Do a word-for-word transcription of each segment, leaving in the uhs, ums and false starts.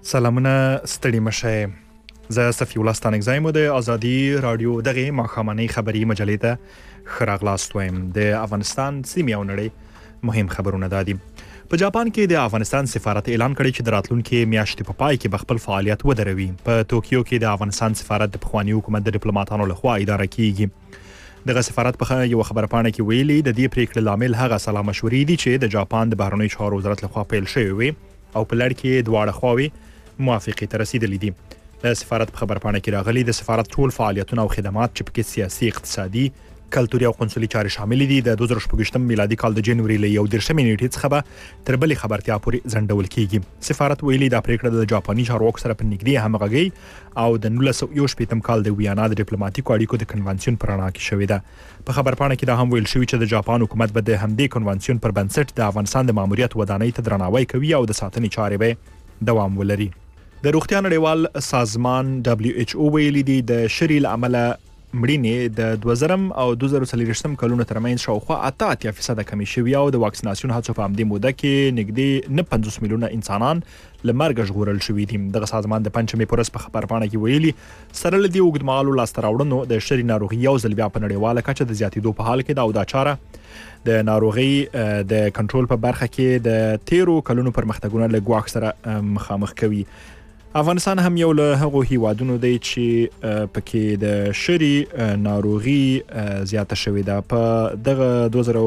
سلامونه ستړي مشه زه صفی الله ستانکزی مو د ازادي رادیو دغه ماخامنۍ خبری مجلې ته خراغلاست وایم. د افغانستان سیمې او نړۍ مهم خبرونه دادي. په جاپان کې د افغانستان سفارت اعلان کړی چې د راتلونکي میاشتې په پای کې به خپل فعالیت ودروي. په توکیو کې د افغانستان سفارت د پخواني حکومت د ډیپلوماټانو لخوا اداره کیږي. دغه سفارت په یو خبرپاڼه کې ویلي د دې پریکړې لامل هغه سلا مشورې دي چې د جاپان د بهرنیو چارو وزارت لخوا پیل شوی وي او په لړ کې دواړه خواوې موافقه ته رسیدلې دي. د سفارت په خبرپاڼه کې راغلي د سفارت ټول فعالیتونه او خدمات چې پکې سیاسي، اقتصادي، کلتوري او قونسلي چارې شامل دي د دوه زره شپږ میلادي کال د جنوري له یو دېرشمې نیټې څخه به تر بلې خبرتیا پورې ځنډول کیږي. سفارت ویلي دا پریکړه د جاپاني چارواکو سره په نږدې همغږي او د نولس سوه یو شپېتم کال د ویانا د ډیپلوماټیکو اړیکو د کنوانسیون پر رڼا کې شوې ده. په خبرپاڼه کې دا هم ویل شوی چې د جاپان حکومت به د همدې کنوانسیون پر بنسټ د افغانستان د ماموریت ودانۍ ته درناوی کوي او د ساتنې چارې به دوام ولري. د روغتیا نړیوال سازمان دبليو ایچ او ویلي دی د شری العمل مړینې د دوه زره او دوه زره څلوېښت کلونو ترمنځ شاوخوا اته اتیا فیصد کمی شوي او د واکسیناسیون هڅو په همدې موده کې نږدې نه پنځوس میلیونه انسانان له مرګ ژغورل شوي دي. دغه سازمان د پنځمې پورس په خبرپاڼه کې ویلي سره له دې اوږدمهالو لاسته راوړنو د شری ناروغي یو ځل بیا په نړیواله کچه د زیاتېدو په حال کې ده او دا چاره د ناروغي د کنټرول په برخه کې د تیرو کلونو پرمختګونه له ګواښ سره مخامخ کوي. افغانستان هم یو له هغو هیوادونو دی چې پکې د شری ناروغي زیاته شوې ده. په دغه دوه زره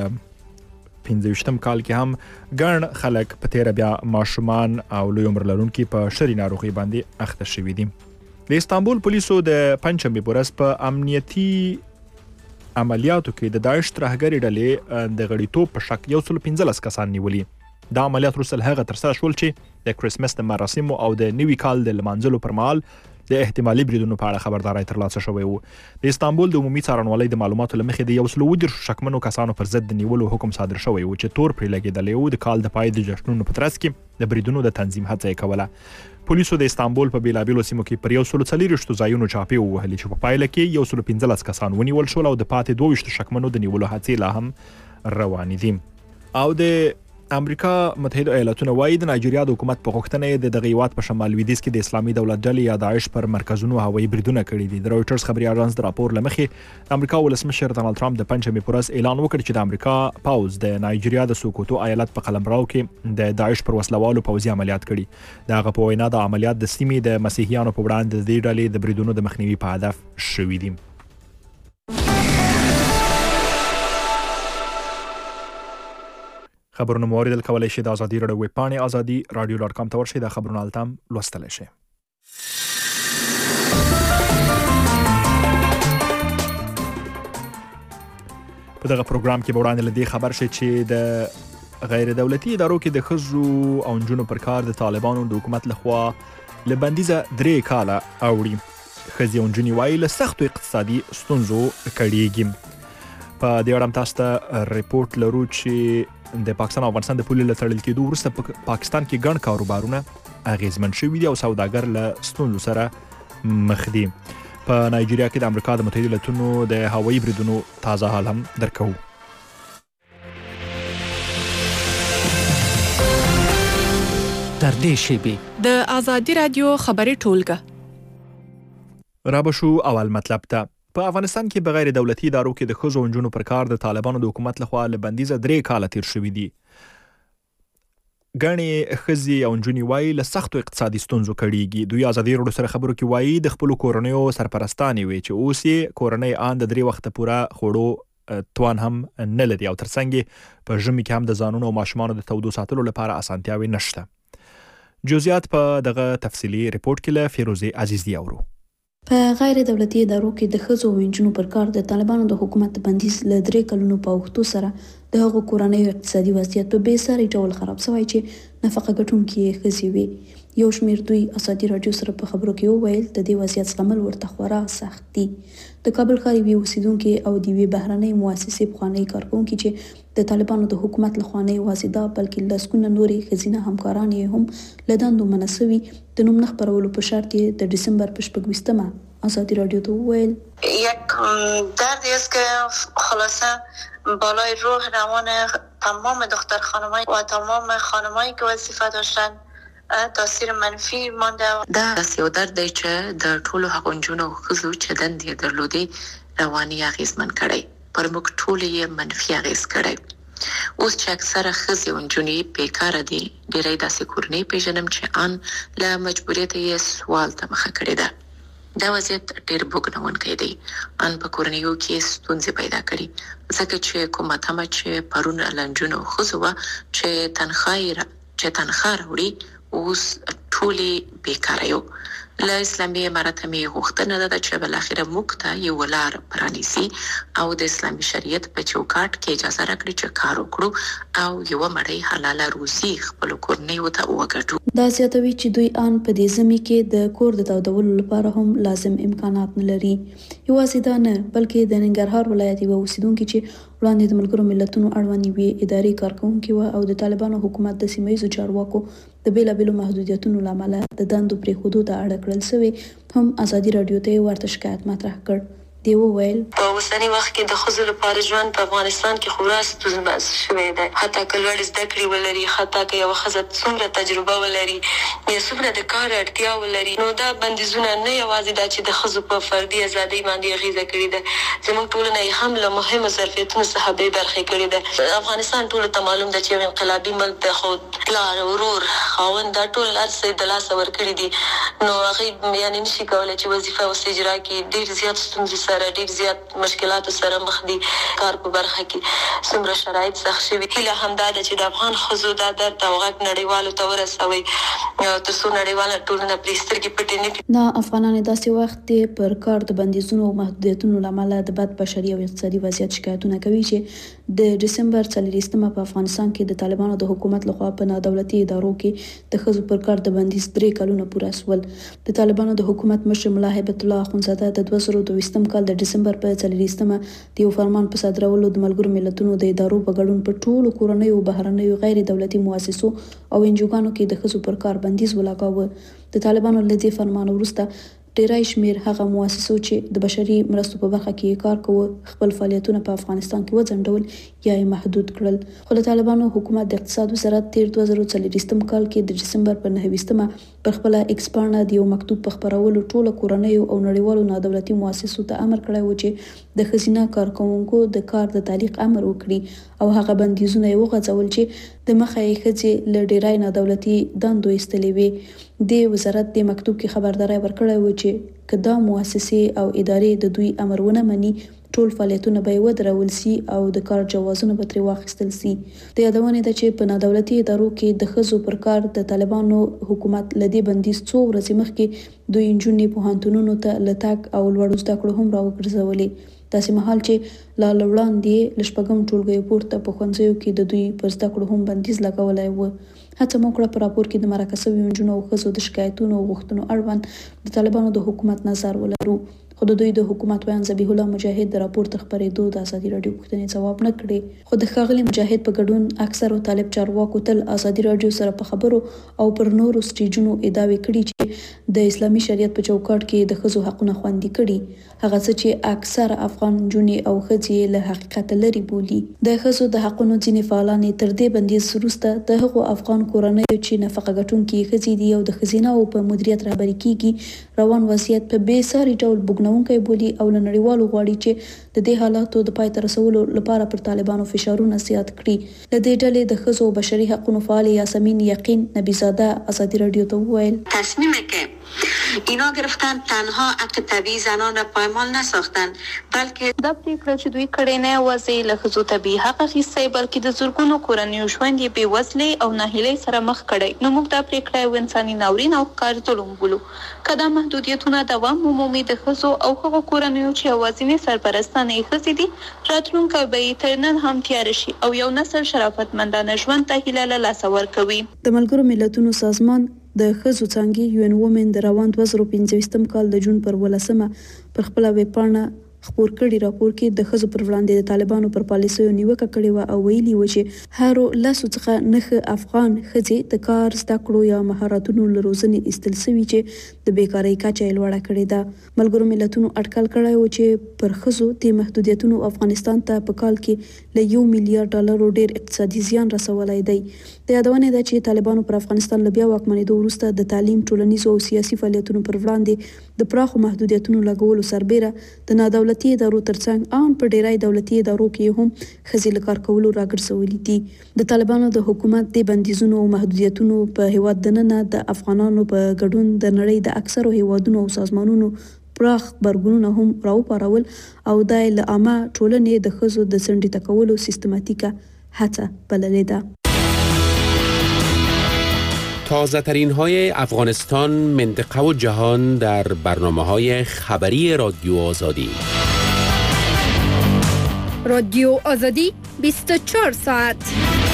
پنځه ویشتم کال کې هم ګڼ خلک په تیره بیا ماشومان او لوی عمر لرونکي په شری ناروغي باندې اخته شوي دي. د استانبول پولیسو د پنځمې په ورځ په امنیتي عملیاتو کې د داعش ترهګرې ډلې د غړیتوب په شک یو سل پنځلس کسان نیولي. دا عملیات وروسته هغه ترسره شول چې د کرسمس د مراسمو او د نوي کال د لمانځلو پر مهال د احتمالي بریدونو په اړه خبرداری ترلاسه شوی و. د استانبول د عمومي څارنوالۍ د معلوماتو له مخې د یو سل اووه دېرشو شکمنو کسانو پر ضد د نیولو حکم صادر شوی و چې تور پرې لګېدلی و. د کال د پای د جشنونو په ترڅ کې د بریدونو د تنظیم هڅه یې کوله. پولیسو د استانبول په بیلابیلو سیمو کې پر یو سل څلوېښتو ځایونو چاپې ووهلې چې په پایله کې یو سل پنځلس کسان ونیول شول او د پاتې دوه ویشتو شکمنو د نیولو هڅې لا هم روانې دي. او د امریکا متحده ایالاتونه وايي د نایجیریا د حکومت په غوښتنه د دغه هیواد په شمال لویدیځ کې د اسلامي دولت ډلې یا داعش پر مرکزونو هوایي بریدونه کړي دي. د رویټرز خبري اژانس د راپور له مخې امریکا ولسمشر ډانلډ ټرمپ د پنځمې په ورځ اعلان وکړ چې د امریکا پوځ د نایجیریا د سوکوتو ایالت په قلمرو کې د داعش پر وسلوالو پوځي عملیات کړي. د هغه په وینا د عملیات د سیمې د مسیحیانو په وړاندې د دې ډلې د بریدونو د مخنیوي په هدف شوي دي. خبرونه مو اوریدل کولای شئ د ازادي راډیو ویب پاڼې ازادي رادیو ډاټ کام ته ورشئ. د خبرونه هلته هم لوستلی شئ. په دغه پروګرام کې به وړاندې له دې خبر شئ چې د غیر دولتي ادارو کې د ښځو او نجونو پر کار د طالبانو د حکومت لخوا له بندیزه درې کاله اوړي. ښځې او نجونې وایي له سختو اقتصادي ستونزو کړېږي. په دې اړه هم تاسو ته ریپورټ لرو چې د پاکستان او افغانستان د پولې له تړل کېدو وروسته په پاکستان کې ګڼ کاروبارونه اغیزمن شوي دي او سوداګر له ستونزو سره مخ دي. په نایجیریا کې د امریکا د متحده ایالاتونو د هوایي بریدونو تازه حال هم درکوو. تر دې شیبې د ازادي رادیو خبري ټولګه را به شو اول مطلب ته. په افغانستان کې بغیر دولتي ادارو کې د ښځو او نجونو پر کار د طالبانو د حکومت لخوا له بندیزه درې کاله تیر شوي دي. ګڼې ښځې او نجونې وایي له سختو اقتصادي ستونزو کړېږي. دوی ازادي راډیو سره خبرو کې وایي د خپلو کورنیو سرپرستانې وي چې اوس یې کورنۍ آن د درې وخته پوره خوړو توان هم نه لري او ترڅنګ یې په ژمي کې هم د ځانونو او ماشومانو د تودو ساتلو لپاره اسانتیاوې نشته. جزئیات په دغه تفصیلي ریپورټ کې له فیروزې عزیزي اورو. په غیر دولتي ادارو کې د ښځو او نجونو پر کار د طالبانو د حکومت بندیز له درې کلونو په اوښتو سره د هغو کورنیو اقتصادي وضعیت په بې ساري ډول خراب شوی چې نفقه ګټونکي یې ښځې وي. یو شمېر دوی ازادي راډیو سره په خبرو کې وویل د دې وضعیت زغمل ورته خورا سخت دي. د کابل ښار یوې اوسیدونکې او د یوې بهرنۍ مؤسسې پخوانۍ کارکوونکي چې د طالبانو د حکومت لخوا نه یوازې دا بلکې لسګونه نورې ښځینه همکاران یې هم له دندو منع سوي د نوم نه خپرولو په شرط یې د ډسامبر په شپږ ویشتمه ازادی رادیو تو ویل یک دردی است که خلاصه بالای روح روان تمام دختر خانمایی و تمام خانمایی که وظیفه داشتن تاثیر منفي مانده. دا یو درد دی چې د ټولو هغو نجونو او ښځو چې دندې یې درلودې رواني اغېزمن کړی، پر موږ ټولو یې منفي اغېز کړی. اوس چې اکثره ښځې او نجونې بیکاره دي، ډېری داسې کورنۍ پېژنم چې ان له مجبوریته یې سوال ته مخه کړې ده. دا وضعیت ډېر بوږنوونکی دی. ان په کورنیو کې ستونزې پیدا کړي، ځکه چې کومه تمه چې پرون له نجونو او ښځو وه چې تنخواه یې چې تنخواه راوړي، اوس ټولې بیکاره یو. له اسلامي امارت مې غوښتنه ده چې بالاخره موږ ته یو لار پرانیسي او د اسلامي شریعت په چوکاټ کې اجازه راکړي چې کار وکړو او یوه مړۍ حلاله روزي خپلو کورنیو ته وګټو. دا زیاتوي چې دوی ان په دې ژمي کې د کور د تودولو لپاره هم لازم امکانات نه لري. یوازې دا نه، بلکې د ننګرهار ولایت یوه اوسیدونکې چې وړاندې د ملګرو ملتونو اړوند یوې ادارې کارکوونکې وه او د طالبانو حکومت د سیمه ییزو چارواکو د بیلابیلو محدودیتونو له امله د دندو پرېښودو ته اړ کړل سوې، هم ازادي راډیو ته یې ورته شکایت مطرح کړ. دی وویل په اوسني وخت کې د ښځو لپاره ژوند په افغانستان کې خورا ستونزمن شوی دی. حتی که لوړې زده کړې ولري، حتی که یوه ښځه څومره تجربه ولري یا څومره د کار اړتیا ولري، نو دا بندیزونه نه یوازې دا چې د ښځو په فردي ازادۍ باندې اغېزه کړې ده، زموږ ټولنه یې هم له مهمو ظرفیتونو څخه بې برخې کړې ده. افغانستان ټولو ته معلوم ده چې یو انقلابي ملک دی، خو پلار، ورور، خاوند دا ټول هر څه یې د لاسه ورکړي دي، نو هغوی یعنې نشي کولی چې وظیفه اوس اجرا کړي. ډېر زیات ستونزې سره، ډېر زیات مشکلاتو سره مخ دي. کار په برخه کې څومره شرایط سخت شوي. هیله همدا ده چې د افغان ښځو دا درد او غږ نړیوالو ته ورسوي، تر څو نړیواله ټولنه پرې سترګې پټې نه کړي. نه افغانان داسې وخت دی پر کار د بندیزونو او محدودیتونو له امله د بد بشري او اقتصادي وضعیت شکایتونه کوي چې د ډسمبر څلوېښتمه په افغانستان کې د طالبانو د حکومت لخوا په نادولتي ادارو کې د ښځو پر کار د بندیز درې کلونه پوره شول. د طالبانو د حکومت مشر ملا هیبت الله اخونزاده د دوه زره دویشتم کال د ډسمبر په څلوېښتمه د یو فرمان په صادرولو د ملګرو ملتونو د ادارو په ګډون په ټولو کورنیو، بهرنیو، غیر دولتي مؤسسو او انجوګانو کې د ښځو پر کار بندیز ولګاوه. د طالبانو له دې فرمان وروسته ډیری شمیر هغه مؤسسو چې د بشري مرستو په برخه کې کار کوي خپل فعالیتونه په افغانستان کې وځنډول یا یې محدود کړل. خو د طالبانو حکومت د اقتصاد وزارت تیر دوه زره څلوېښتم کال کې د ډسمبر په نهه ویشتمه پر خپله ایکس پاڼه د یو مکتوب په خپرولو ټولو کورنیو او نړیوالو نادولتي مؤسسو ته امر کړی و چې د ښځینه کارکوونکو د کار د تعلیق امر وکړي او هغه بندیزونه یې وغځول چې د مخه یې ښځې له ډیری نادولتي دندو ایستلې وې. د وزارت د مکتوب کې خبرداری ورکړی و چې که دا مؤسسې او ادارې د دوی امر ونه مني، ټول فعالیتونه به یې ودرول سي او د کار جوازونه به ترې واخیستل سي. د یادونې ده چې په نادولتي ادارو کې د ښځو پر کار د طالبانو حکومت له دې بندیز څو ورځې مخکې دوی نجونې پوهنتونونو ته له تګ او لوړو زده کړو هم راوګرځولې، داسې مهال چې لا له وړاندې له شپږم ټولګیو پورته په ښوونځیو کې د دوی پر زده کړو هم بندیز لګولی و. هڅه مو کړه په راپور کې د مرکه شویو نجونو او ښځو د شکایتونو او غوښتنو اړوند د طالبانو د حکومت نظر ولرو، خو د دوی د حکومت ویان ذبیح الله مجاهد د راپور تر خپرېدو د ازادي راډیو پوښتنې ځواب نه کړې. خو د ښاغلي مجاهد په ګډون اکثرو طالب چارواکو تل ازادي راډیو سره په خبرو او پر نورو سټیجونو ادعاوې کړي چې د اسلامي شریعت په چوکاټ کې د ښځو حقونه خوندي کړي، هغه څه چې اکثر افغان نجونې او ښځې له حقیقت لرې بولي. د ښځو د حقونو ځینې فعالان تر دې بندیز وروسته د هغو افغان کورنیو چې نفقه ګټونکې ښځې دي او د ښځیناو په مدیریت رهبري کیږي روان وضعیت په بې ساري ډول بوږنوونکی بولي او له نړیوالو غواړي چې د دې حالاتو د پای ته رسولو لپاره پر طالبانو فشارونه زیات کړي. له دې ډلې د ښځو او بشري حقونو فعال یاسمین یقین نبیزاده ازادي راډیو ته وویل تصمیمی که اینا گرفتن تنها حق طبیعی زنان را پایمال نساختن، بلکې دا پریکړه چې دوی کړې نه یوازې له ښځو طبیعي حق اخیستی بلکې د زرګونو کورنیو ژوند یې بېوزلۍ او ناهیلۍ سره مخ کړی. نو موږ دا پریکړه یو انساني ناورین او ښکار ظلم بولو. که دا محدودیتونه دوام ومومي، د ښځو او هغو کورنیو چې یوازینۍ سرپرستانه یې ښځې دي راتلونکی به یې تر نن هم تیاره شي او یو نسل شرافتمندانه ژوند ته هیله له لاسه ورکوي. د ملګرو ملتونو سازمان د ښځو څانګې یو ان وومن د روان دوه زره پنځه ویشتم کال د جون پر ولسمه پر خپله ویب پاڼه خبر کړي راپور کې د ښځو پر وړاندې د طالبانو پر پالیسیو نیوکه کړې و او ویلي و چې هر لاسو څخه نخ افغان ښځې د کار زده کړو یا مهارتونو لروزنې استل سوي چې د بیکارۍ کچه لوړه کړې ده. ملګرو ملتونو اټکل کړی و چې پر ښځو د محدودیتونو افغانستان ته په کال کې له یو میلیارډ ډالرو ډیر اقتصادي زیان رسولی دی. د یادونې ده چې طالبانو پر افغانستان له بیا واکمنېدو وروسته د تعلیم، ټولنیزو او سیاسي فعالیتونو پر وړاندې د پراخو محدودیتونو لګولو سربیره د نادولتي ادارو ترڅنګ ان په ډیری دولتي ادارو کې هم ښځې له کار کولو راګرځولي دي. د طالبانو د حکومت د بندیزونو او محدودیتونو په هیواد دننه د افغانانو په ګډون د نړۍ د اکثرو هیوادونو او سازمانونو پراخ غبرګونونه هم راوپارول او د عامه ټولنې د ښځو د څنډې تکولو سیستماتیکه هڅه بللې ده. تازه ترین های افغانستان، منطقه و جهان در برنامه های خبری رادیو آزادی. رادیو آزادی بیست و چهار ساعت.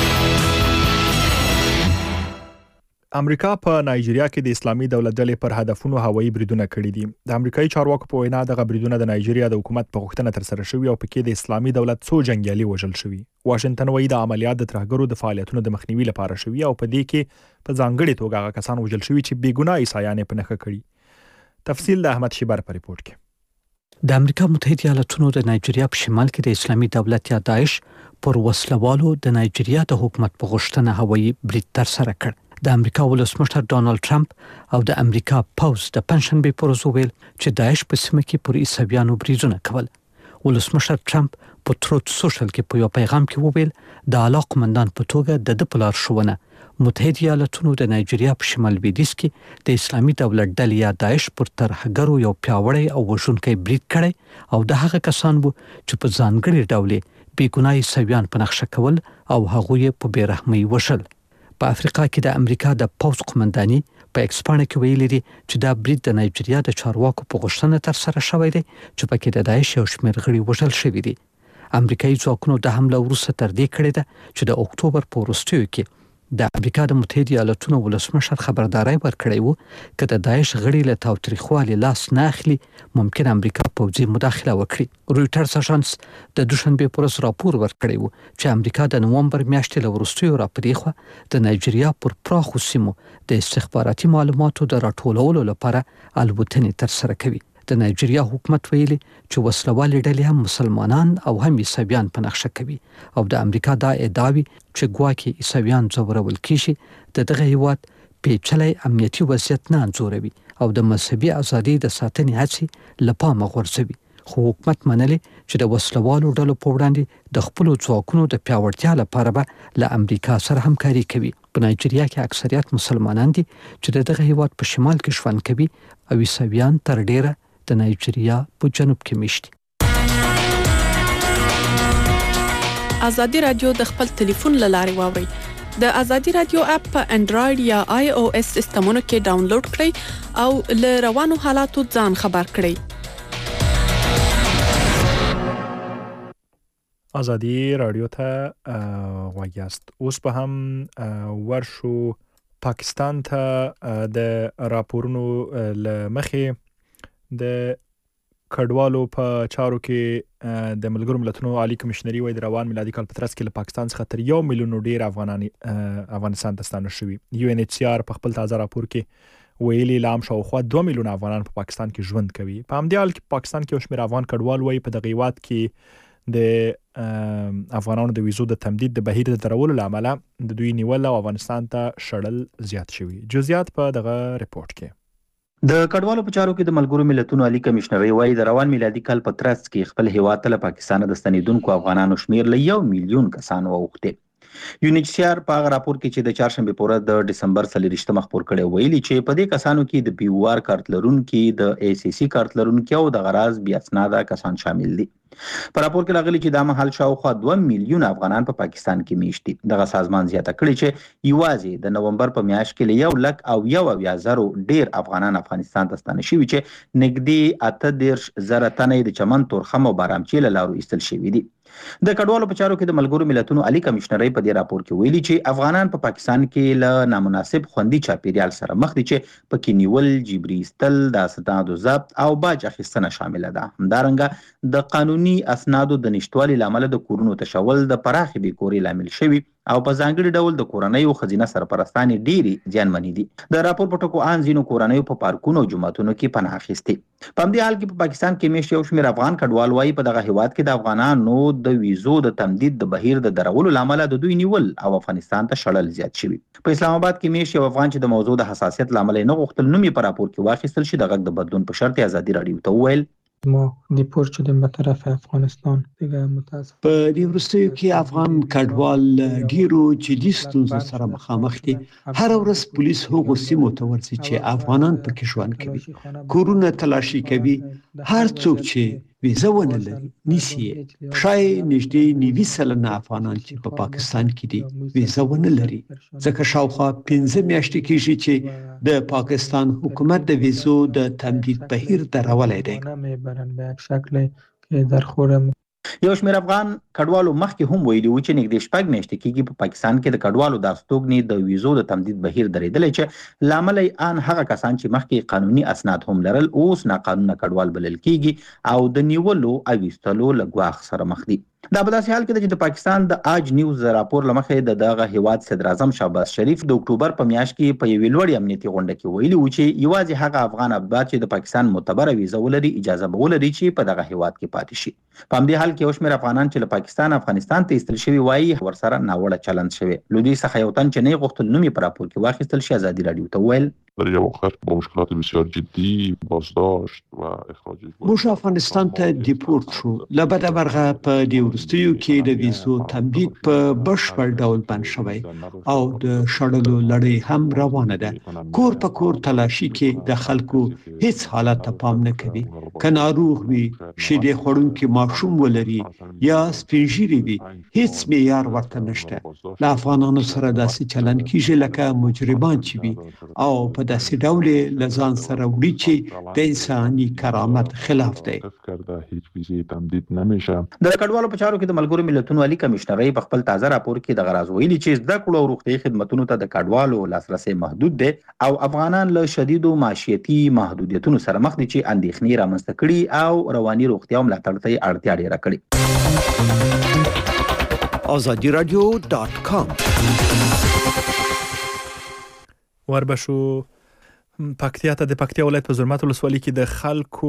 امریکا په نایجیریا کې د اسلامي دولت ډلې پر هدفونو هوایي بریدونه کړي دي. د امریکایي چارواکو په وینا دغه بریدونه د نایجیریا د حکومت په غوښتنه ترسره شوي او پکې د اسلامي دولت څو جنګیالي وژل شوي. واشنگټن وایي د عملیات د ترهګرو د فعالیتونو د مخنیوي لپاره شوي او په دې کې په ځانګړي توګه هغه کسان وژل شوي چې بې ګناه عیسایان په نښه کړي. تفصیل د احمد شیبر په ریپورت کې. د امریکا متحده ایالاتونو د نایجیریا په شمال کې د اسلامي دولت یا داعش پر وسلوالو د نایجیریا د حکومت په غوښتنه هوایي برید ترسره کړ. د امریکا ولسمشر ډانلډ ټرمپ او د امریکا پوز د پنځشنبه پر ورځ ویل چې داعش په سیمه کې پر عیسویانو بریدونه کول. ولسمشر ټرمپ په تروت سوشل کې په یو پیغام کې وویل د اعلی قومندان په توګه د د پلار شوونه متحده ایالاتونو د نایجیریا په شمال لویدیځ کې د اسلامي دولت ډلې یا داعش پر ترهګرو یو پیاوړی او وژونکی برید کړی او د هغه کسان وو چې په ځانګړي ډول بې ګناه عیسویان په نښه کول او هغوی په بې رحمۍ وژل. په افریقا کې د امریکا د پوز قومنداني په ایکسپانه کې ویلي دي چې دا برید د نایجیریا د چارواکو په غوښتنه ترسره شوی دی چې پکې د داعش یو شمېر غړي وژل شوي دي. امریکایي ځواکونو د حمله وروسته تر دې کړې ده چې د اکتوبر په وروستیو کې د امریکا د متحده ایالاتونو ولسمشر خبرداري ورکړی وو چې د داعش غړي له تاوتریخوالي لاس نه اخلي ممکن امریکا پوځي مداخله وکړي. رويټرز اژانس د دوشنبه پر ورځ راپور ورکړی وو چې امریکا د نومبر میاشتې له وروستیو راپریخه د نایجیریا پر پراخو سیمو د استخباراتي معلوماتو د راټولولو لپاره الوتنې ترسره کوي. د نایجیریا حکومت ویلي چې وسلوال ډلې هم مسلمانان او هم عیسویان په نښه کوي او د امریکا دا ادعاوي چې ګواکې عیسویان ځورول کیږي د دغه هیواد پیچلی امنیتي وضعیت نه انځوروي او د مذهبي ازادۍ د ساتنې هڅې له پامه غورځوي. خو حکومت منلي چې د وسلوالو ډلو په وړاندې د خپلو ځواکونو د پیاوړتیا لپاره به له امریکا سره همکاري کوي. په نایجیریا کې اکثریت مسلمانان دي چې دغه هیواد په شمال کې ژوند کوي او عیسویان تر ډیره د نایجیریا په جنوب کې میشتي. ازادي رادیو د خپل ټلیفون له لارې واوري. د ازادي رادیو اپ په انډراید یا آی او اس سیستمونو کې ډاونلوډ کړئ او له روانو حالاتو ځان خبر کړئ. ازادي رادیو ته غواړئ. اوس په هم ورشو پاکستان ته د راپورونو لمخې د کډوالو په چارو کې د ملګرو ملتونو عالی کمشنري وایي د روان میلادي کال په ترڅ کې له پاکستان څخه تر یو میلیون ډیر افغانان افغانستان ته ستانه شوي. یو ان ایچ سی آر په خپل تازه راپور کې ویلي لام شاوخوا دوه میلیون افغانان په پاکستان کې ژوند کوي. په همدې حال کې پاکستان کې یو شمېر افغان کډوال وایي په دغه هیواد کې د افغانانو د ویزو د تمدید د بهیر د درولو له امله د دوی نیول او افغانستان ته شړل زیات شوي. جزئیات په دغه ریپورت کې. د کډوالو په چارو کې د ملګرو ملتونو عالی کمشنري وایي د روان میلادي کال په ترڅ کې خپل هیواد ته له پاکستان د ستنیدونکو افغانانو شمیر له یو میلیون کسانو اوښتی. یو ان ایچ سی آر په راپور کې چې د چهارشنبه په ورځ د ډسمبر څلرویشتمه خبر کړی ویلي چې په دې کسانو کې د پی او آر کارت لرونکي، د ای سی سی کارت لرونکي او د غراض بیا اسناده کسان شامل دي. په راپور کې راغلي چې د مهال شاوخوا دوه میلیون افغانان په پاکستان کې میشتي. دغه سازمان زیاته کړي چې یوازې د نومبر په میاشت کې له یو لک او یو اویا زرو ډیر افغانان افغانستان ته ستانه شوي چې نږدې اته دېرش زره تنه د چمن، تورخم او بارامچي له لارو ایستل شوي دي. د کډوالو په چارو کې د ملګرو ملتونو عالی کمشنري په دې راپور کې ویلي چې افغانان په پا پاکستان کې له نامناسب خوندي چاپیریال سره مخ دي چې پکې نیول، جبري ایستل، د اسنادو ضبط او باج اخیستنه شامل ده. همدارنګه د قانوني اسنادو د نشټوالي لامل د کورونو تشول د پراخې بیکوري لامل شوی او په ځانګړي ډول د کورنۍ او خزینه سرپرستانې ډېری زیانمنې دي. د راپور په ټکو ان ځینو کورنۍ په پارکونو او جوماتونو کې پناه اخیستې. په همدې حال کې په پاکستان کې میشت یو شمېر افغان کډوال وایي په دغه هیواد کې د افغانانو د ویزو د تمدید د بهیر د درولو لامل د دوی نیول او افغانستان ته شړل زیات شوي. په اسلام آباد کې میشت یو افغان چې د موضوع د حساسیت لامل نه غوښتل نوم یې په راپور کې واخیستل شي د غږ د بدلون په شرط ازادي راډیو ته وویل ما دیپورت شدیم به طرف افغانستان دیگه متاسف. په دې وروستیو کې افغان کډوال ډیرو جدي ستونزو سره مخامخ دي. هر ورځ پولیس هغو سیمو ته ورځي چې افغانان پکې ژوند کوي، کورونه تلاشي کوي. هر څوک چې ویزه ونه لري نیسي. شای نږدې نیوي سلنه افغانان چې په پاکستان کې دي ویزه ونه لري، ځکه شاوخوا پنځه میاشتې کېږي چې د پاکستان حکومت د ویزو د تمدید بهیر درولی دی. به یک شکل که در خورم یو شمېر افغان کډوالو مخکې هم ویلي و چې نږدې شپږ میاشتې کېږي په پاکستان کې د کډوالو د استوګنې د ویزو د تمدید بهیر درېدلی چې لامل یې ان هغه کسان چې مخکې قانوني اسناد هم لرل اوس ناقانونه کډوال بلل کېږي او د نیولو او ایستلو له ګواښ سره مخ دي. دا په داسې حال کې ده چې د پاکستان د آج نیوز راپور له مخې د دغه هیواد صدر اعظم شهباز شریف د اکتوبر په میاشت کې په یوې لوړې امنیتي غونډه کې ویلي و چې یوازې هغه افغان اباد چې د پاکستان معتبره ویزه ولري اجازه به ولري چې په دغه هیواد کې پاتې شي. په همدې حال کې یو شمېر افغانان چې له پاکستان افغانستان ته ایستل شوي وایي ورسره ناوړه چلند شوی. له دوی څخه یو تن چې نه یې غوښتل نوم یې په راپور کې واخیستل شي ازادي راډیو ته وویل در یک وقت با مشکلات بسیار جدی بازداشت و اخراج موږ افغانستان ته دیپورت شو. له بده مرغه په دې وروستیو کې د ویزو تمدید په بشپړ ډول بند شوی او د شړلو لړۍ هم روانه ده. کور په کور تلاشي کې د خلکو هیڅ حالت ته پام نه کوي. که ناروغ وي، شیدې خوړونکي ماشوم ولري یا سپین ږیري وي، هیڅ معیار ورته نشته. له افغانانو سره داسې چلند کیږي لکه مجرمان چې وي او په داسې ډول له ځان سره وړي چې د انساني کرامت خلاف دی. د کډوالو په چارو کې د ملګرو ملتونو عالی کمشنري په خپل تازه راپور کې د غراض ویلي چې زده کړو او روغتیايي خدماتو ته د کډوالو لاسرسي محدود دی او افغانان له شدیدو معیشتي محدودیتونو سره مخ دي چې اندېښنې رامنځته کړي او رواني روغتیا ملاتړ ته اړتیا ډیره کړې. آزادی رادیو دات کام وربشو پکتیا ته د پکتیا ولایت په زرمت ولسوالۍ کې د خلکو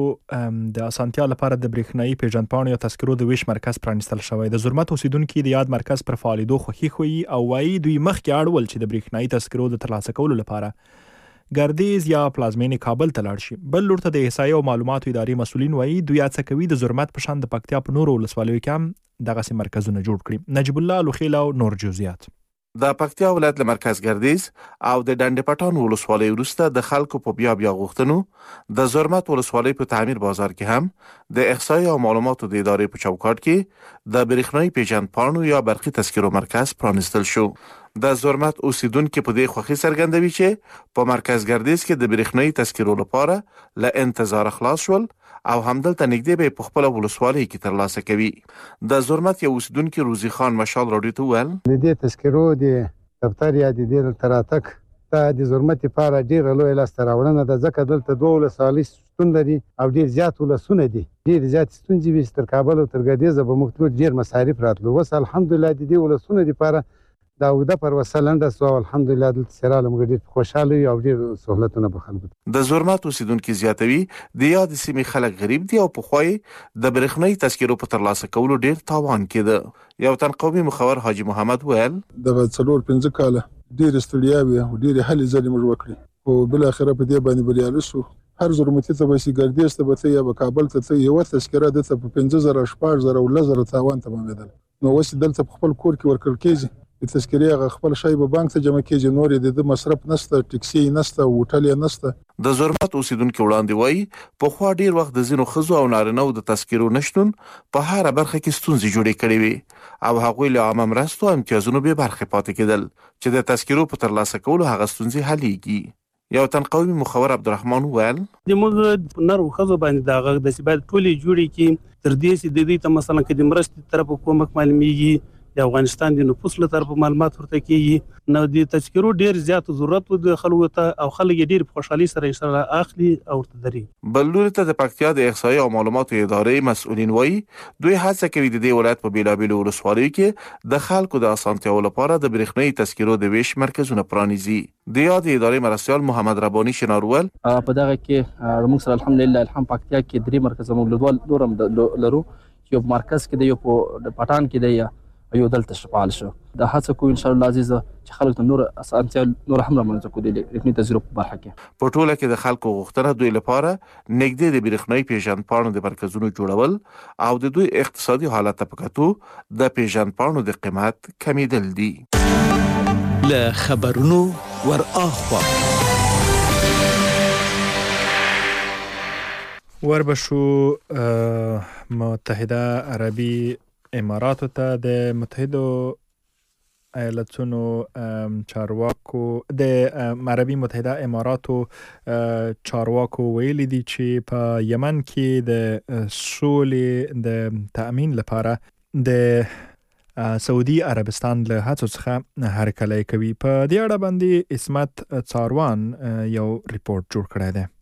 د اسانتیا لپاره د برېښنايي پیژندپاڼو یا تذکرو د ویش مرکز پرانیستل شوی. د زرمت اوسیدونکو د یاد مرکز پر فعالیدو خوښي ښیي او وایي دوی مخکې اړول چې د برېښنايي تذکرو د ترلاسه کولو لپاره ګردیز یا پلازمینې کابل ته لاړ شي. بل لور ته د احصایې او معلوماتو ادارې مسؤلین وایي دوی هڅه کوي د زرمت په شان د پکتیا په نورو ولسوالیو کې هم دغسې مرکزونه جوړ کړي. نجیب الله لوخیل او نور جزئیات. د پکتیا ولایت له مرکز ګردیز او د ډنډ پټان ولسوالۍ وروسته د خلکو په بیا بیا غوښتنو د زرمت ولسوالۍ په تعمیر بازار کې هم د احصایې او معلوماتو د ادارې په چوکاټ کې د برېښنايي پیژندپاڼو یا برقي تذکرو مرکز پرانیستل شو. د زرمت اوسیدونکو په دې خوښي څرګندوي چې په مرکز ګردیز کې د برېښنايي تذکرو لپاره له انتظار خلاص شول او همدلته نږدې به په خپل ولسوالۍ کې ترلاسه کوي. د زرمت یو اوسیدونکو روزي خان مشال راډیو ته ویل د دې تذکرو د دفتر یا د دې تراتک ته د زرمت لپاره ډیره لوی لاسته راوړنه ده، ځکه دلته دوه ولسوالۍ شتون لري او ډیر زیات ولسونه دي. ډیر زیات ستونزې وي تر کابل او تر ګردیز به موږ ډیر مصارف راتلو. وس الحمدلله د دې ولسونه لپاره دا وګړه پر وسلنده سو الحمدلله د سراله موږ ډیر خوشاله یو او ډیر سہولتونه به خلکو. د زرمت اوسیدونکو زیاتوي د یاد سیمې خلک غریب دي او په خوای د برېښنايي تذکرو په ترلاسه کولو ډیر تاوان کېده. یو تن قومي مخور حاجی محمد ویل د څلور پنځه کاله ډیر استړیاوي او ډیر هلي ځلې موږ وکړي او بل اخره په دې باندې بریالي شو. هر زرمتي ته به سي ګردیز ته به یا کابل ته یو تذکره د په پنځه زره شپږ زره او لزر تاوان ته باندې نو وس دلته خپل کور کې ورکړل کېږي. د تذکرې هغه خپل شی به بانک ته جمع کېږي، نور د مصرف نشته، ټکسي نشته، هوټل نشته. د زرمت اوسیدونکو وړاندې وایي په خوا ډیر وخت د ځینو ښځو او نارینه‌و د تذکرو نشتون په هره برخه کې ستونزې جوړې کړې وي او هغوی له عامه مرستو او امتیازونو بې برخې پاتې کېدل چې د تذکرو په ترلاسه کولو هغه ستونزې حلیږي. یو تنقوي مخور عبدالرحمن وویل د موږ نر خزو باندې دا غږ د سبا ټولي جوړي کې تر دې چې د دې ته مثلا کې د مرستې طرف کومک معلومیږي د افغانستان د نفوس له طرف معلومات ورته کیږي نو د تذکرو ډیر زیات ضرورت و د خلکو ته او خلک ډیر خوشحالي سره ان شاء الله اخلي او تدري بلور ته د پکتیا د احصایې او معلوماتو ادارې مسؤلین وایي دوی هڅه کوي د دې ولایت په بیلابیلو ولسوالیو کې د خلکو د اسانتیاو لپاره د برېښنايي تذکرو د ویش مرکزونه پرانیزي د یاد ادارې مرستیال محمد رباني شنارول په دغه کې موږ سره الحمدلله الحمد پکتیا کې درې مرکز موږ لورم لرو یو مرکز کې د یو په پټان کې دی یو دلته شفال شو د هڅه کو ان شاء الله عزیز چې خلک نور اسانتیا نور هم رامنځته کو دي لیکني تجربه په برخه کې په ټوله کې د خلکو غوښتنه دوی لپاره نږدې د برېښنايي پیژندپاڼو د مرکزونو جوړول او د دوی اقتصادي حالت په کتو د پیژندپاڼو د قیمت کمیدل دي له خبرونو ور اخوا وربشو متحده عربي اماراتو ته د متحده ایالتونو چارواکو د عربي متحده اماراتو چارواکو ویلي دي چې په یمن کې د سولې د تأمین لپاره د سعودي عربستان له هڅو څخه هرکلی کوي. په دې اړه باندې عصمت څاروان یو ریپورت جوړ کړی دی.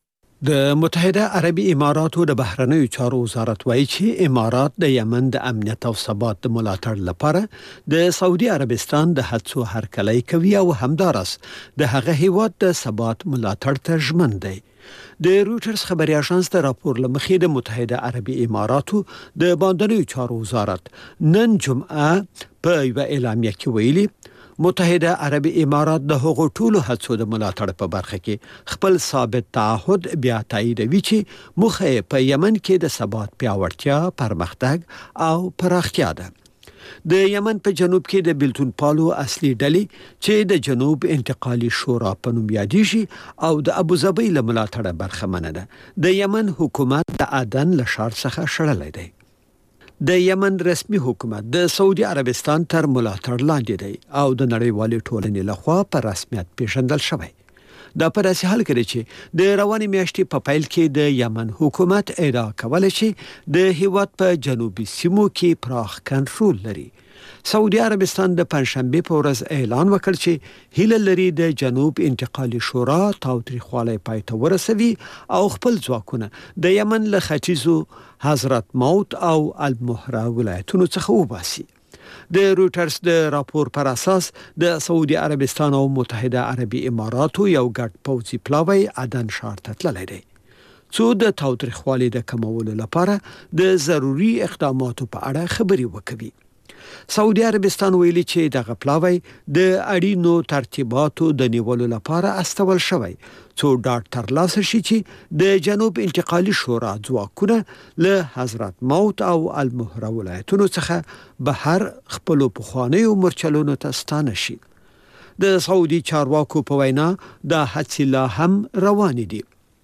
د متحده عربي اماراتو د بهرنیو چارو وزارت وایي چې امارات د یمن د امنیت او ثبات د ملاتړ لپاره د سعودي عربستان د هڅو هرکلی کوي او همدارس د هغه هیواد د ثبات ملاتړ ته ژمن دی. د رویټرز خبري اژانس د راپور لمخې د متحده عربي اماراتو د باندنیو چارو وزارت نن جمعه په یو اعلامیه کې ویلي متحده عربي امارات د هغو ټولو هڅو د ملاتړ په برخه کې خپل ثابت تعهد بیا تاییدوي چې موخه په یمن کې د ثبات پیاوړتیا، پرمختګ او پراختیا ده. د یمن په جنوب کې د بیلتون پالو اصلي ډلې چې د جنوب انتقالي شورا په نوم یادېږي او د ابوظبي له ملاتړه برخمنه ده. د یمن حکومت د عدن له ښار څخه شړلی دی. د یمن رسمي حکومت د سعودي عربستان تر ملاتړ لاندې دی او د نړیوالې ټولنې لخوا په رسمیت پیژندل شوی. دا په داسې حال کې چې د روانې میاشتې په پیل کې د یمن حکومت ادعا کوله چې د هیواد په جنوبي سیمو کې پراخ کنټرول لري. سعودي عربستان د پنځشنبه په ورځ اعلان وکړ چې هیله لري د جنوب انتقالي شورا تاوتریخوالی پای ته ورسوي او خپل ځواکونه د یمن له ختیځو حضرت موت او المهره ولایتونو څخه وباسي. د رویټرز د راپور پر اساس د سعودي عربستان او متحده عربي اماراتو یو ګډ پوځي پلاوی عدن ښار ته تللی دی څو د تاوتریخوالي د کمولو لپاره د ضروري اقداماتو په اړه خبرې وکوي. سعودي عربستان ویلي چې دغه پلاوی د اړینو ترتیباتو د نیولو لپاره استول شوی څو ډاډ ترلاسه شي چې د جنوب انتقالي شورا ځواکونه له حضرت موت او المهره ولایتونو څخه بهر خپلو پخوانیو مرچلونو ته ستانه شي. د سعودي چارواکو په وینا دا هڅې لا هم روانې دي.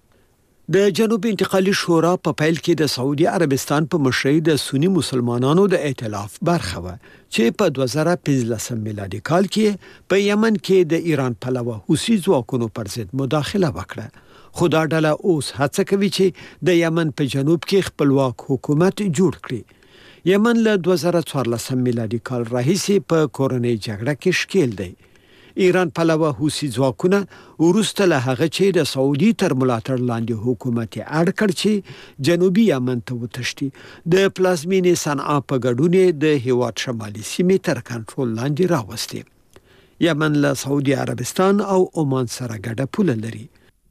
د جنوب انتقالي شورا په پیل کې د سعودي عربستان په مشرۍ د سنی مسلمانانو د ائتلاف برخه و چې په دوه زره پنځلسم میلادي کال کې په یمن کې د ایران پلوه حوثي ځواکونو پر ضد مداخله وکړه. خو دا ډله اوس هڅه کوي چې د یمن په جنوب کې خپلواک حکومت جوړ کړي. یمن له دوه زره څوارلسم میلادي کال راهیسې په کورنۍ جګړه کې ښکیل دی. ایران پلوه حوثي ځواکونه وروسته له هغه چې د سعودي تر ملاتړ لاندې حکومت یې اړ کړ چې جنوبي یمن ته وتښتي د پلازمینې صنعا په ګډون د هیواد شمالي سیمې تر کنټرول لاندې راوستي. یمن له سعودي عربستان او عمان سره ګډه پوله لري.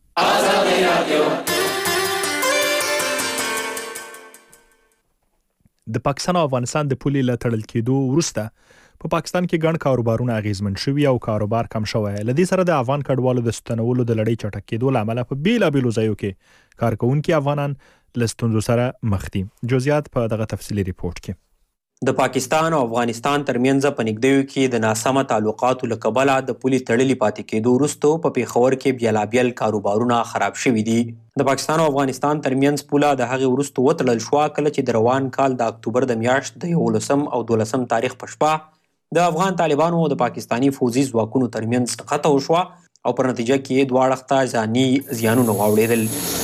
د پاکستان او افغانستان د پولې له تړل کېدو وروسته په پاکستان کې ګڼ کاروبارونه اغیزمن شوي او کاروبار کم شوی. لدې سره د افغان کډوالو د ستنولو د لړۍ چټک کېدو له امله په بیلابیلو ځایو کې کارکوونکي افغانان له ستونزو سره مخ دي. جزئیات په دغه تفصیلي ریپورت کې. د پاکستان او افغانستان ترمنځ په نږدېو کې د ناسمه تعلقاتو له کبله د پولې تړلې پاتې کېدو وروسته په پیښور کې بیلابیل کاروبارونه خراب شوي دي. د پاکستان او افغانستان ترمنځ پوله د هغې وروسته وتړل شوه کله چې د روان کال د اکتوبر د میاشت د یولسم او دولسم تاریخ په شپه د افغان طالبانو او د پاکستانی فوزي ځواکونو ترمنځ نښته وشوه او پر نتیجه کې دواړه اړخ ته ځاني زیانونه واوړېدل.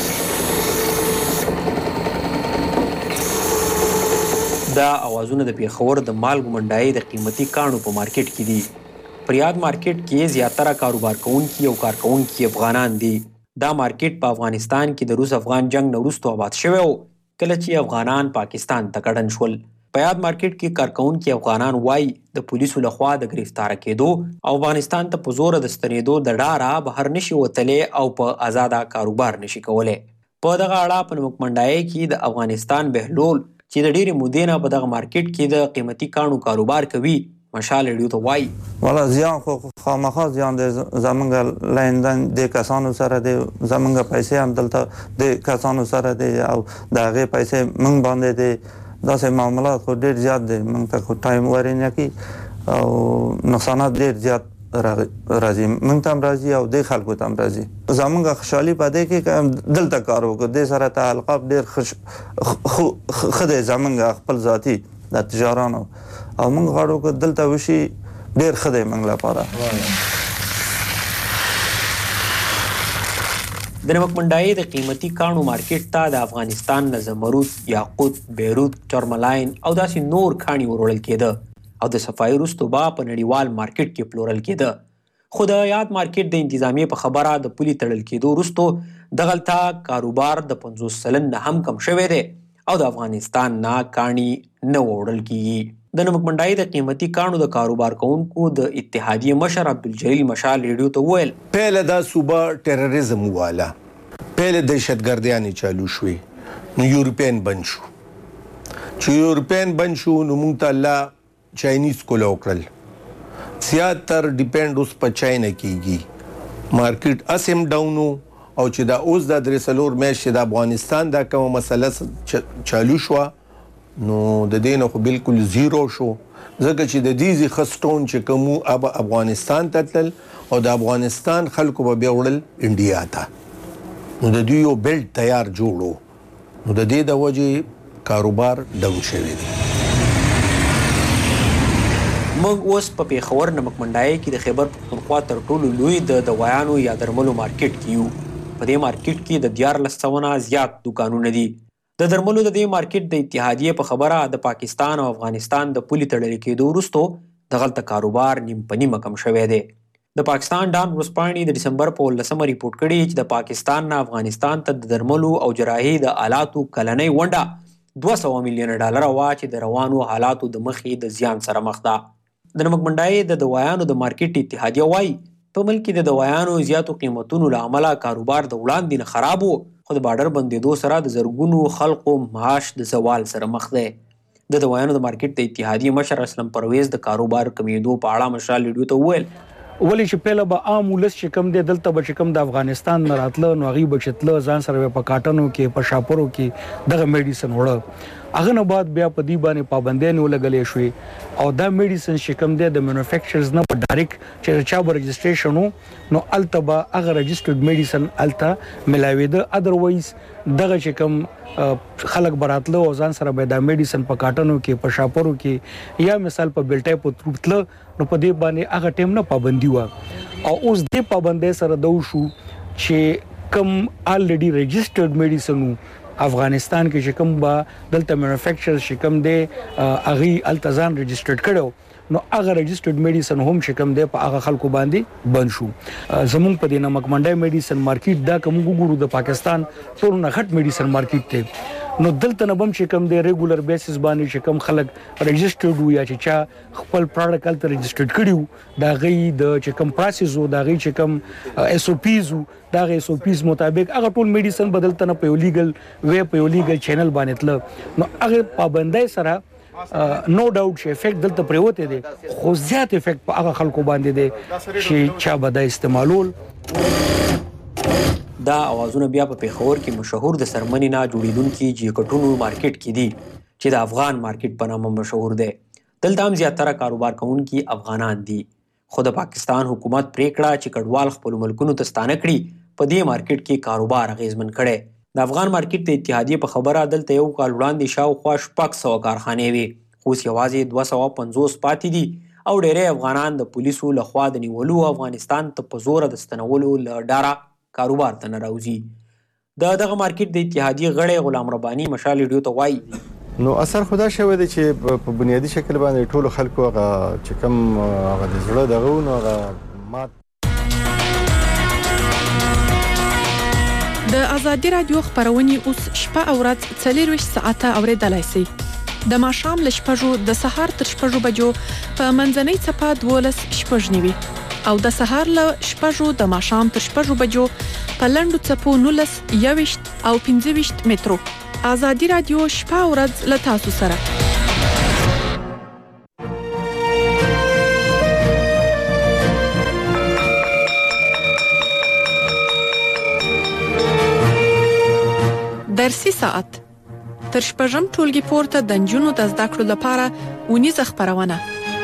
دا اوازونه د پیښور د مالګو منډایي د قیمتي کاڼو په مارکیټ کې دي. پر یاد مارکیټ کې زیاتره کاروبار کوونکي او کارکوونکي افغانان دي. دا مارکیټ په افغانستان کې د روس افغان جنگ نه وروسته آباد شوی و کله چې افغانان پاکستان ته کډن شول. په یاد مارکیټ کې کارکوونکي افغانان وایي د پولیسو لخوا د گرفتاره کېدو او افغانستان ته په زوره د ستنېدو د ډاره بهر نشي وتلی او په آزاده کاروبار نشي کولی. په دغه اړه په نمک منډایي کې د افغانستان بهلول چې د ډېرې مودې نه په دغه مارکیټ کې د قیمتي کاڼو کاروبار کوي مشال ریډیو ته وایي والا زیان خو خامخا زیان دی زمونږ لیندن د کسانو سره دی زمونږ پیسې هم دلته د کسانو سره دی او د هغې پیسې موږ باندې دی. داسې معاملات خو ډېر زیات دی موږ ته خو ټایم ورې نه کي او نقصانات ډېر زیات راځي موږ ته هم راځي او دې خلکو ته هم راځي. زمونږ خوشحالي په دې کې که دلته کار وکړو دې سره تعلقات ډېر ښه دی زمونږ خپل ذاتي د تجارانو او موږ غواړو که دلته وشي ډېر ښه دی موږ لپاره. د نمک منډایي د قیمتي کاڼو مارکیټ ته د افغانستان نه زمرود، یاقوت، بیروت، ټرملاین او داسې نور کاڼي وروړل کېده او د صفایي وروسته به په نړیوال مارکیټ کې پلورل کېده. خو د یاد مارکیټ د انتظامیې په خبره د پولي تړل کېدو وروسته دغلته کاروبار د پنځوس سلن نه هم کم شوی دی او د افغانستان نه کاڼي نه وړل کېږي. د نمک منډایي د قیمتي کاڼو د کاروبار کوونکو د اتحادیې مشر عبدالجلیل مشال ریډیو ته وویل پهله دا صوبه ټیرریزم واله پهله دهشتګردیانې چالو شوې نو یورپین بند شو چې یورپین بند شو نو موږ ته الله چاینیز کوله وکړل زیاتر ډیپینډ اوس په چاینا کېږي مارکیټ اسې هم ډاون او چې دا اوس د درې څلور میاشتې د افغانستان دا کومه مسله چالو شوه نو د دې نه خو بالکل زیرو شو ځکه چې د دې ځای ښه سټون چې کوم اب افغانستان ته تلل او د افغانستان خلکو به بیا وړل انډیا ته نو د دوی یو بیلټ تیار جوړو نو د دې د وجې کاروبار ډاون شوی دی. موږ اوس په پیښور نمک منډایي کې د خیبر پښتونخوا تر ټولو لوی د دوايانو یا درملو مارکیټ کې یو. په دې مارکیټ کې د دیارلس سوه نه زیات دوکانونه دي. د درملو د دې مارکیټ د اتحادیې په خبره د پاکستان او افغانستان د پولي تړل کېدو وروسته دغلته کاروبار نیم په نیمه کم شوی دی. د پاکستان ډان ورځپاڼې د ډسمبر په اوولسمه ریپورټ کړي چې د پاکستان نه افغانستان ته د درملو او جراحي د آلاتو کلنۍ ونډه دوه سوه میلیونه ډالره وه چې د روانو حالاتو د مخې د زیان سره مخ ده. د نمک منډایي د دوايانو د مارکیټ اتحادیه وایي په ملک کې د دوايانو زیاتو قیمتونو له امله کاروبار د وړاندې نه خراب و خو د بارډر بندېدو سره د زرګونو خلکو معاش د زوال سره مخ دی. د دوايانو د مارکیټ د اتحادیې مشر اسلم پرویز د کاروبار کمیدو په اړه مشال ریډیو ته وویل ولې چې پهله به عام ولس چې کم دی دلته به چې کم د افغانستان نه راتله نو هغوی به چې تله ځان سره په کاټنو کې په شاپرو کې دغه میډیسن وړه هغه نه بعد بیا په دې باندې پابندیانې ولګلې شوې او دا میډیسن چې کم دی د مینوفیکچرز نه په ډایرکټ چې چا به رجسټریشن و نو هلته به هغه رجسټرډ میډیسن هلته میلاوېده ادروایز دغه چې کم خلک به راتله او ځان سره به دا میډیسن په کاټنو کې په شاپرو کې یا مثال په بیلټۍ په تروپ تله نو په دې باندې هغه ټیم نه پابندي وه او اوس دې پابندۍ سره دا وشو چې کم الریډي رجسټرډ میډیسن و افغانستان کې چې کوم به دلته مینوفیکچرز چې کوم دی هغوی هلته ځان رجسټرډ کړی نو هغه رجسټرډ میډیسن هم چې کوم دی په هغه خلکو باندې بند شو. زموږ په دې نمک منډی میډیسن مارکیټ دا که موږ وګورو د پاکستان ټولو نه غټ میډیسن مارکیټ دی نو دلته نه به هم چې کوم دی ریګولر بیسس باندې چې کوم خلک رجسټرډ وو یا چې چا خپل پروډکټ هلته رجسټرډ کړي وو د هغوی د چې کوم پراسس وو د هغوی چې کوم ایس او پیز وو د هغه ایس او پیز مطابق هغه ټول میډیسن به دلته نه په یو لیګل وی په یو لیګل چینل باندې تله نو هغه پابندۍ سره نو ډاوټ چې افیکټ دلته پریوته دی خو زیات افیکټ په هغه خلکو باندې دی چې چا به دا استعمالول. دا اوازونه بیا په پیښور کې مشهور د سرمنې نه جوړېدونکي جیکټونو مارکیټ کې دي چې د افغان مارکیټ په نامه مشهور دی. دلته هم زیاتره کاروبار کوونکي افغانان دي خو د پاکستان حکومت پریکړه چې کډوال خپل ملکونو ته ستانه کړي په دې مارکیټ کې کاروبار اغیزمن کړي. د افغان مارکیټ د اتحادیې په خبره دلته یو کال وړاندې شاوخوا شپږ سوه کارخانې وي خو اوس یوازې دوه سوه پنځوس پاتې دي او ډېری افغانان د پولیسو لخوا د نیولو افغانستان ته په زوره د ستنولو له ډاره کاروبار ته نه راوځي. د دغه مارکیټ د اتحادیې غړی غلام رباني مشال ریډیو ته وایي نو اثر خدا شوی دی چې په بنیادی شکل باندې ټولو خلکو هغه چې کوم هغه د زړه دغه نو هغه مات. د ازادي رادیو خبرونه اوس شپه او ورځ څلورویشت ساعته اوریدلای شئ. د ماښام له شپږو د سهار تر شپږو بجو په منځنۍ څپه دولس شپږ نیوي او د سهار له شپږو د ماښام تر شپږو بجو په لنډو څپو نولس یوویشت او پنځه ویشت مترو. ازادي رادیو شپه او ورځ له تاسو سره. درسي ساعت تر شپږم ټولګي پورته د نجونو د زده کړو لپاره ونیزه خبرونه.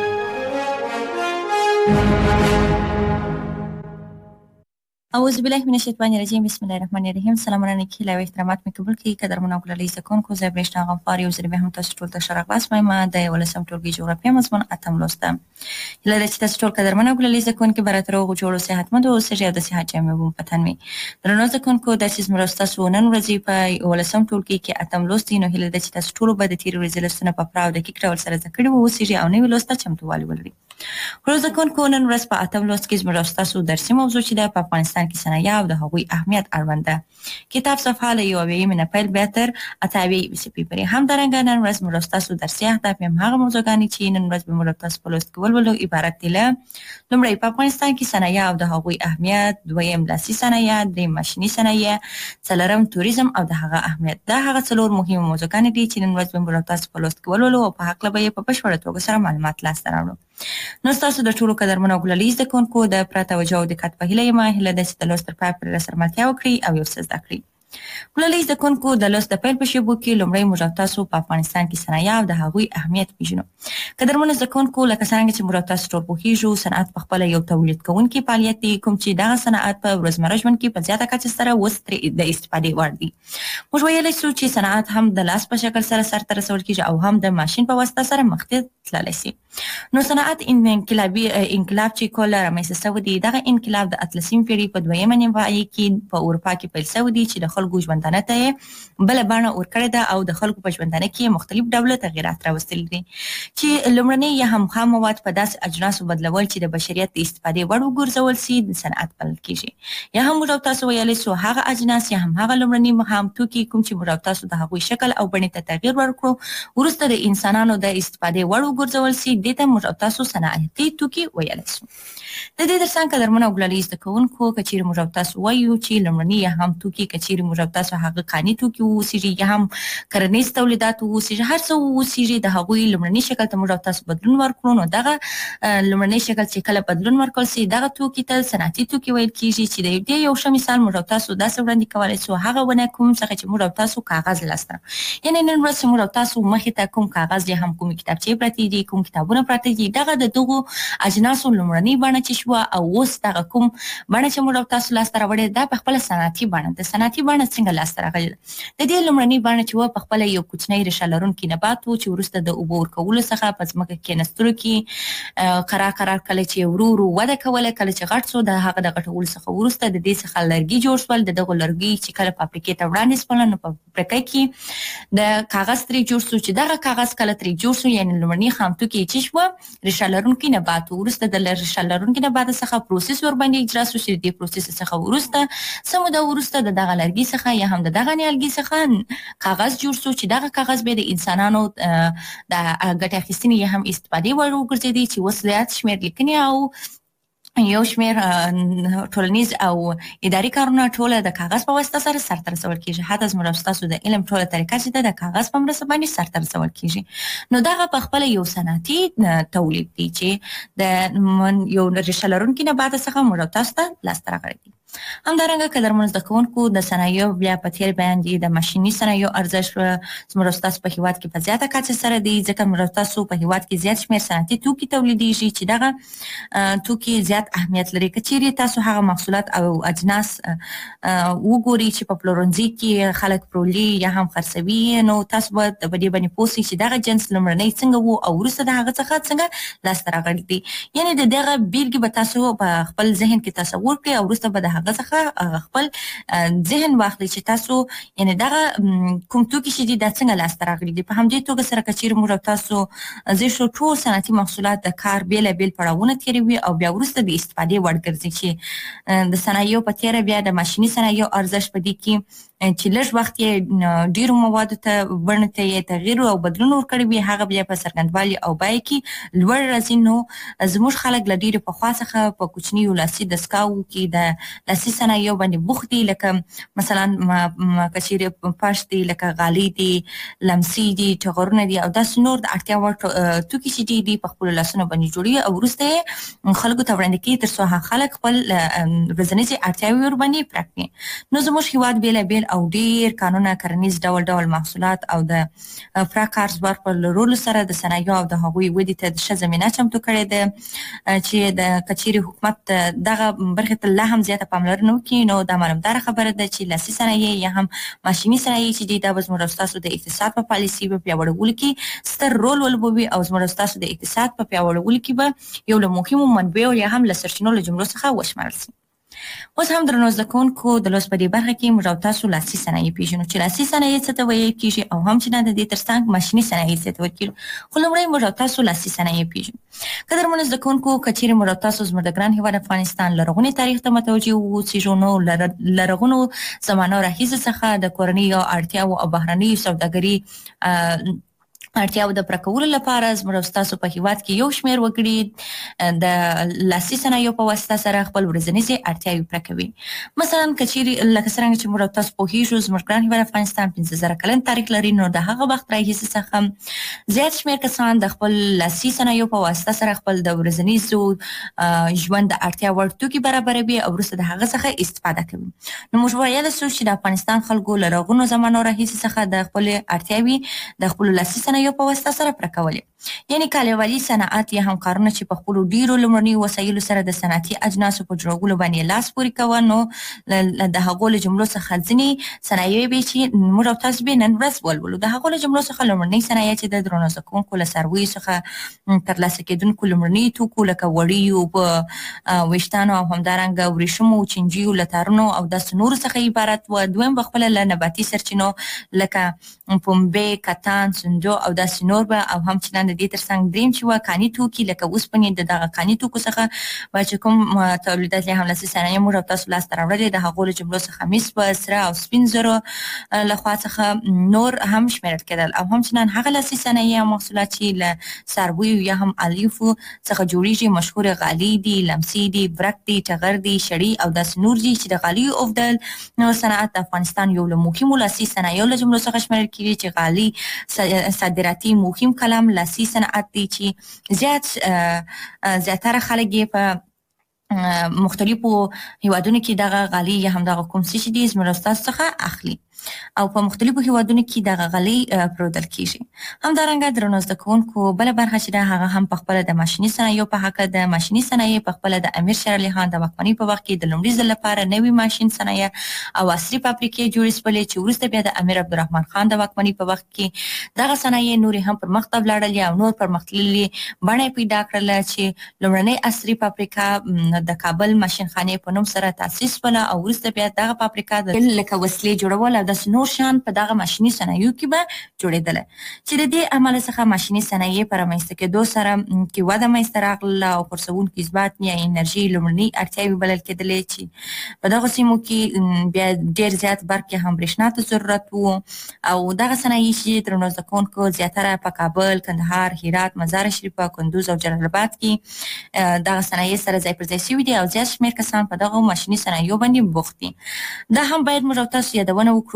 اعوذ بالله من الشیطان الرجیم بسم الله الرحمن الرحیم. سلام علیکم و احترامات می قبول کی قدرمن او کلی زکون کو زبرشت غفاری او زربه هم تاسو ټول ته شرق واس ما د ولسم ټولګي جغرافیه مضمون اتم لوستم. لاره چې تاسو ټول قدرمن او کلی زکون کی براتر او جوړو صحتمند او سجاده د صحت جامع بو پتن می درنو زکون کو د سیس مرستا سونن ورځي په ولسم ټولګي کې اتم لوستي نو هله د چې تاسو ټول به د تیر ورځې لسنه په پراو د کې کړول سره ذکر وو سیجه او نو لوستا چمتووالي ولري. روز کون کونن ورځ په اتم لوست کې مرستا سو درسي موضوع چې د افغانستان کې صنایع او د هغوی اهمیت اړونده کتاب صفحه له یو وی من پیل بهتر اتاوی بي سي پی پرې هم درنګ نن ورځ مرستا سو درسي اهداف هم هغه موضوعګانی چې نن ورځ به مرستا سو لوست کول ولو عبارت دي له لومړی په افغانستان کې صنایع او د هغوی اهمیت، دویم لاسي صنایع، دریم ماشيني صنایع، څلورم توریزم او د هغه اهمیت. دا هغه څلور مهمه موضوعګانی دي چې نن ورځ به مرستا سو لوست کول ولو په حق له به په بشپړه توګه سره معلومات لاسته راوړو. نو تاسو د ټولو قدرمنو غوړلیز د کونکو د پراته وجو د کټ په هله ما هله د ستلوس تر پای پر سرمتیا وکړي او یو څه زده کړئ. غوړلیز د کونکو د لوست د پیل په شیبو کې لومړی موږ تاسو په افغانستان کې صنایع او د هغوی اهمیت پیژنو. قدرمنو د کونکو لکه څنګه چې موږ تاسو ټول پوهیږو صنعت په خپل یو تولید کوونکی فعالیت دی کوم چې دا صنعت په ورځمره ژوند کې په زیاته کچه سره وستري د استفادې وړ دی. موږ ویلای شو چې صنعت هم د لاس په شکل سره سرته رسول کیږي او هم د ماشين په واسطه سره مخته تللی شي. نو صنعت انقلابي انقلاب چې کله رامنځته شو دی دغه انقلاب د اتلسمې پیړۍ په دویمه نیمایي کې په اروپا کې پیل شو دی چې د خلکو ژوندانه ته بل باندې ورکړه ده او د خلکو په ژوندانه کې مختلف ډول تغیرات راوستل دي چې لومړنی یا هم خام مواد په داس اجناسو بدلول چې د بشریت د استفادې وړ وګرځول سي د صنعت بلل کیږي. یا هم موږ تاسو ویلای سو هغه اجناس یا هم هغه لومړنی مهام توکي کوم چې موږ تاسو د هغوی شکل او بڼې ته تغیر ورکړو ورسته د انسانانو د استفادې وړ وګرځول سي د ته موږ تاسو صنعتي توکي ویلای سو. د دې درسان قدرمنو غوړلیز د کوونکو کچیر موږ تاسو وایو چې لومړنی یا هم توکي کچیر موږ تاسو هغه قانی توکي وو چې یا هم کرنیز تولیدات وو چې هر څه وو چې د هغوی لومړنی شکل ته موږ تاسو بدلون ورکړو نو دغه لومړنی شکل چې کله بدلون ورکول سي دغه توکي ته صنعتي توکي ویل کیږي چې د دې یو ښه مثال موږ تاسو دا وړاندې کولای سو هغه ونه کوم څه چې موږ تاسو کاغذ لاسته یعنی نن ورځ موږ تاسو مخې ته کوم کاغذ یا هم کوم کتابچې پراته دي کوم کتابونه پراته دي دغه د دغه اجناسو لومړنی بڼه چې شو او اوس دغه کوم بڼه چې موږ تاسو لاسته راوړې دا په خپل صنعتي بڼه د صنعتي بڼه څنګه لاسته راغله د دې لومړنی بڼه چې و په خپل یو کوچنی ریشه لرونکي نبات و چې ورسته د اوبو ورکولو څخه په ځمکه کې نستلو کې قرار قرار کله چې ورو ورو وده کوله کله چې غټ سو د هغه د غټولو څخه ورسته د دې څخه لرګي جوړ شول د دغه لرګي چې کله په اپلیکیټ وړاندې سپل نو په پرکې کې د کاغذ تری جوړ شو چې دغه کاغذ کله تری جوړ شو یعنی لومړنی خام توکي چې شو ریشه لرونکي نبات ورسته د ریشه لرونکي نبات څخه پروسس ور باندې اجرا شو چې د پروسس څخه ورسته سمو دا ورسته د دغه لرګي څخه یا هم د دغه نیالګي څخه کاغذ جوړ شو چې دغه کاغذ به د انسانانو د ګټه اخیستنې یا هم استفادې وړ وګرځېدي چې اوس زیات شمېر لیکنې او یو شمېر ټولنیز او اداري کارونه ټول د کاغذ په واسطه سره سرته رسول کیږي حتی زموږ تاسو د علم ټوله طریقه چې د کاغذ په مرسته باندې سرته رسول کیږي نو دغه په خپل یو صنعتي تولید دی چې د یو ریشه لرونکي نبات څخه موږ تاسو ته لاسته راغلی دي. همدارنګه قدرمن زده کوونکو د صنایعو بیا په تیر بیان دي د ماشیني صنایعو ارزښت زموږ تاسو په هیواد کې په زیاته کچه سره دی، ځکه موږ تاسو په هیواد کې زیات شمېر صنعتي توکي تولیدېږي چې دغه توکي زیات اهمیت لري. که چیرې تاسو هغه محصولات او اجناس وګورئ چې په پلورنځي کې خلک پلوري یا هم خرڅوي، نو تاسو باید په دې باندې پوه شئ چې دغه جنس لومړنی څنګه و او وروسته د هغه څخه څنګه لاسته راغلی دی. یعنې د دغه بیلګې به تاسو په خپل ذهن کې تصور کړئ او وروسته به د هغه څخه خپل ذهن واخلئ چې تاسو یعنې دغه کوم توکي چې دي دا څنګه لاسته راغلي دي. په همدې توګه سره که چیرې موږ تاسو زه شو ټول صنعتي محصولات د کار بېلابېل پړاوونه تېروي او بیا وروسته د استفادې وړ ګرځي، چې د صنایعو په تېره بیا د ماشیني صنایعو ارزښت په دې کې چې لږ وخت یې ډېرو موادو ته بڼو ته یې تغییر او بدلون ورکړی وي، هغه بیا په څرګندوالي او بیې کې لوړ راځي. نو زموږ خلک له ډېرې پخوا څخه په کوچنیو لاسي دستګاوو کې د لاسي صنایعو باندې بوخت دي، لکه مثلا که چیرې فرش دی، لکه غالۍ دي، لمسي دي، ټغرونه دي او داسې نور د اړتیا وړ توکي چې دي دي په خپلو لاسونو باندې جوړوي او وروسته یې خلکو ته وړاندې کوي تر څو هغه خلک خپل ورځنیزې اړتیاوې ورباندې پوره کړي. نو زموږ هیواد بېلابېل او ډېر قانونه کرنیز ډول ډول محصولات او د پوره کارزبار په لرلو سره د صنایعو او د هغوی ودې ته د ښه زمینه چمتو کړې ده، چې د که چیرې حکومت دغه برخې ته لا هم زیاته پاملرنه وکړي نو دا معلومداره خبره ده چې لاسي صنایع یا هم ماشیني صنایع چې دي دا به زموږ ستاسو د اقتصاد په پالیسي په پیاوړولو کې ستر رول ولوبوي او زموږ ستاسو د اقتصاد په پیاوړولو کې به یو له مهمو منبعو یا هم له سرچینو له جملو څخه وشمارل شي. اوس هم درنو زده کوونکو د لوست په دې برخه کې موږ او تاسو لاسي صنایع پیژنو چې لاسي صنایع څه ته ویل کېږي او هم چې نه د دې تر څنګ ماشیني صنایع څه ته ویل کېږي. خو لومړی موږ او تاسو لاسي صنایع پیژنو. قدرمنو زده کوونکو که چیرې موږ او تاسو زموږ د ګران هېواد افغانستان لرغوني تاریخ ته متوجه واوسېږو نو لرغونو زمانو راهیسې څخه د کورنیو اړتیاوو او بهرنیو سوداګري اړتیاو د پوره کولو لپاره زموږ ستاسو په هیواد کې یو شمېر وګړي د لاسي صنایعو په واسطه سره خپل ورځنیزې اړتیاوې پوره کوي. مثلا که چیرې لکه څرنګه چې موږ تاسو پوهېږو زموږ ګران هېواد افغانستان پنځه زره کلن تاریخ لري، نو د هغه وخت راهیسې څخه زیات شمېر کسان د خپل لاسي صنایعو په واسطه سره خپل د ورځنیزو ژوند د اړتیا وړ توکي برابروي او وروسته د هغه څخه استفاده کوي. نو موږ ویلی سو چې د افغانستان خلکو له لرغونو زمانو راهیسې څخه د خپلې اړتیاوې د خپلو لاسي صنایعو په واسطه سره پوره کولې. یعنې کالیوالي صنعت یا هم کارونه چې په خپلو ډېرو لومړنیو وسایلو سره د صنعتي اجناسو په جوړولو باندې لاس پورې کوه، نو د هغو له جملو څخه ځینې صنایع وې چې موږ او تاسو به نن ورځ ولولو. د هغو له جملو څخه لومړنۍ صنایع چې د درنو زده کوونکو له څارویو څخه ترلاسه کېدونکو لومړنیو توکو لکه وړیو، په ویښتانو او همدارنګه ورېښمو، چینجیو، له تارونو او داسې نورو څخه عبارت و. دویم به خپله له نباتي سرچینو لکه پنبې، کتان، سندو او داسې نور به او هم چې نن د دې تر څنګ دریم چې وه کاني توکي لکه اوسپنې د دغه کاني توکو څخه به چې کوم تولیدات یې هم لاسي صنایع موږ او تاسو لاسته راوړلې د هغو له جملو څخه مس په سره او سپین زرو لخوا څخه نور هم شمېرل کېدل او هم چې نن هغه لاسي صنایع او محصولات چې له څارویو یا هم الیفو څخه جوړېږي مشهور غالۍ دي، لمسي دي، برک دي، ټغر دي، شړۍ او داسې نور دي چې د غالیو اوبدل صنعت د افغانستان یو له مهمو لاسي صنایعو له جملو څخه شمېرل کېږي چې غالۍ صادراتي مهم کلام لاسي صنعت دی چې زیات زیاتره خلک یې په مختلفو هیوادونو کې دغه غالۍ یا هم دغه کوم څه چې دي زموږ ستاسو څخه اخلي او په مختلفو هیوادونو کې دغه غالۍ پلورل کېږي. همدارنګه درنو زده کوونکو بله برخه چې ده هغه هم پخپله د ماشیني صنایعو په هکله د ماشیني صنایع پخپله د امیر شېر علي خان د واکمنۍ په وخت کې د لومړي ځل لپاره نوي ماشین صنایع او عصري فابریکې جوړې شولې چې وروسته بیا د امیر عبدالرحمن خان د واکمنۍ په وخت کې دغه صنایع نورې هم پرمخ ته ولاړلې او نور پرمختللې بڼه یې پیدا کړله چې لومړنۍ عصري فابریکه د کابل ماشینخانې په نوم سره تاسیس شوله او وروسته بیا دغه فابریکه د لکه وسلې جوړول او داسې نور شیان په دغه ماشیني صنایعو کې به جوړېدله چې د دې عمله څخه ماشیني صنایع په رامنځته کېدو سره کې وده منځته راغله او خرڅوونکي ثبات یا انرژي لومړنۍ اړتیاوې بلل کېدلې چې په دغه سیمو کې بیا ډېر زیات برق یا هم برېښنا ته ضرورت و او دغه صنایع چې درنو زده کوونکو زیاتره په کابل، کندهار، هرات، مزار شریف، کندوز او جلال آباد کې دغه صنایع سره ځای پر ځای شوي دي او زیات شمېر کسان په دغه ماشیني صنایعو باندې بوخت دي. دا هم باید موږ او تاسو یادونه وکړو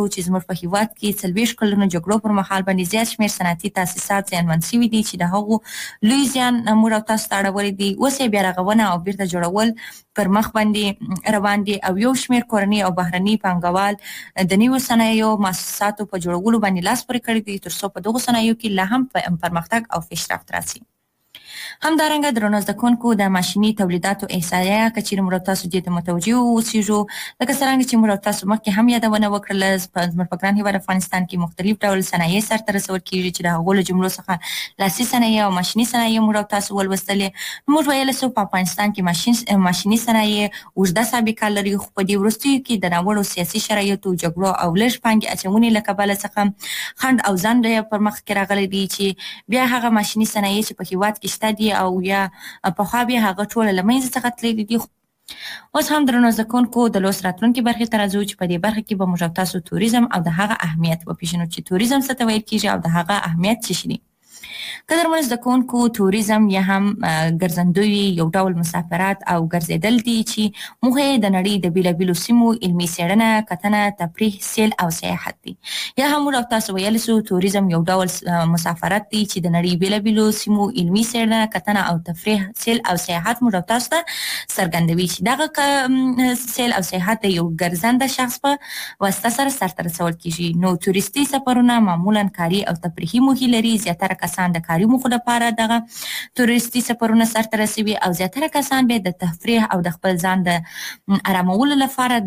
چې زموږ په هیواد کې څلوېښت کلونو جګړو پر مهال باندې زیات شمېر صنعتي تاسیسات زیانمن شوي دي چې د هغو لوی زیان موږ او تاسو ته اړولی دي. اوس یې بیا رغونه او بیرته جوړول پر مخ باندې روان دي او یو شمېر کورني او بهرني پانګوال د نویو صنایعو مؤسساتو په جوړولو باندې لاس پورې کړی دي تر څو په دغو صنایعو کې لا هم پرمختګ او پیشرفت راسي. همدارنګه درنو زده کوونکو د ماشیني تولیداتو احصایه که چیرې موږ تاسو دې ته متوجه اوسېږو لکه څرنګه چې موږ تاسو مخکې هم یادونه وکړله زموږ په ګران هیواد افغانستان کې مختلف ډول صنایع سرته رسول کېږي چې د هغو له جملو څخه لاسي صنایع او ماشیني صنایع موږ تاسو ولوستلې. موږ ویلی سو په افغانستان کې ماشین ماشیني صنایع اوږده سابقه لري خو په دې وروستیو کې د ناوړو سیاسي شرایطو جګړو او لږ پانګې اچونې له کبله څخه خنډ او ځنډ پر مخ کې راغلی دی چې بیا هغه ماشیني صنایع چې په هیواد کې شته دي او یا پخوا بیا هغه ټوله له منځه څخه تللي دي. اوس هم درنو زده کوونکو د لوست راتلونکي برخې ته راځو چې په دې برخه کې به موږ او تاسو توریزم او د هغه اهمیت وپېژنو چې توریزم څه ته ویل کېږي او د هغه اهمیت څه شي دي. قدرمنو زده کوونکو توریزم یا هم ګرځندوی یو ډول مسافرات او ګرځېدل دي چې موږ یې د نړۍ د بېلابېلو سیمو علمي څېړنه کتنه تفریح سیل او سیاحت دي. یا هم موږ تاسو ویلی سو توریزم یو ډول مسافرت دی چې د نړۍ بېلابېلو سیمو علمي څېړنه کتنه او تفریح سیل او سیاحت موږ تاسو ته څرګندوي چې دغه سیل او سیاحت د یو ګرځنده شخص په واسطه سره سرته رسول کېږي. نو توریستي سفرونه معمولا کاري او تفریحي موخې لري. زیاتره کسان د کاري موخو لپاره دغه توریستي سفرونه سرته رسوي او زیاتره کسان به د تفریح او د خپل ځان د آرامولو لپاره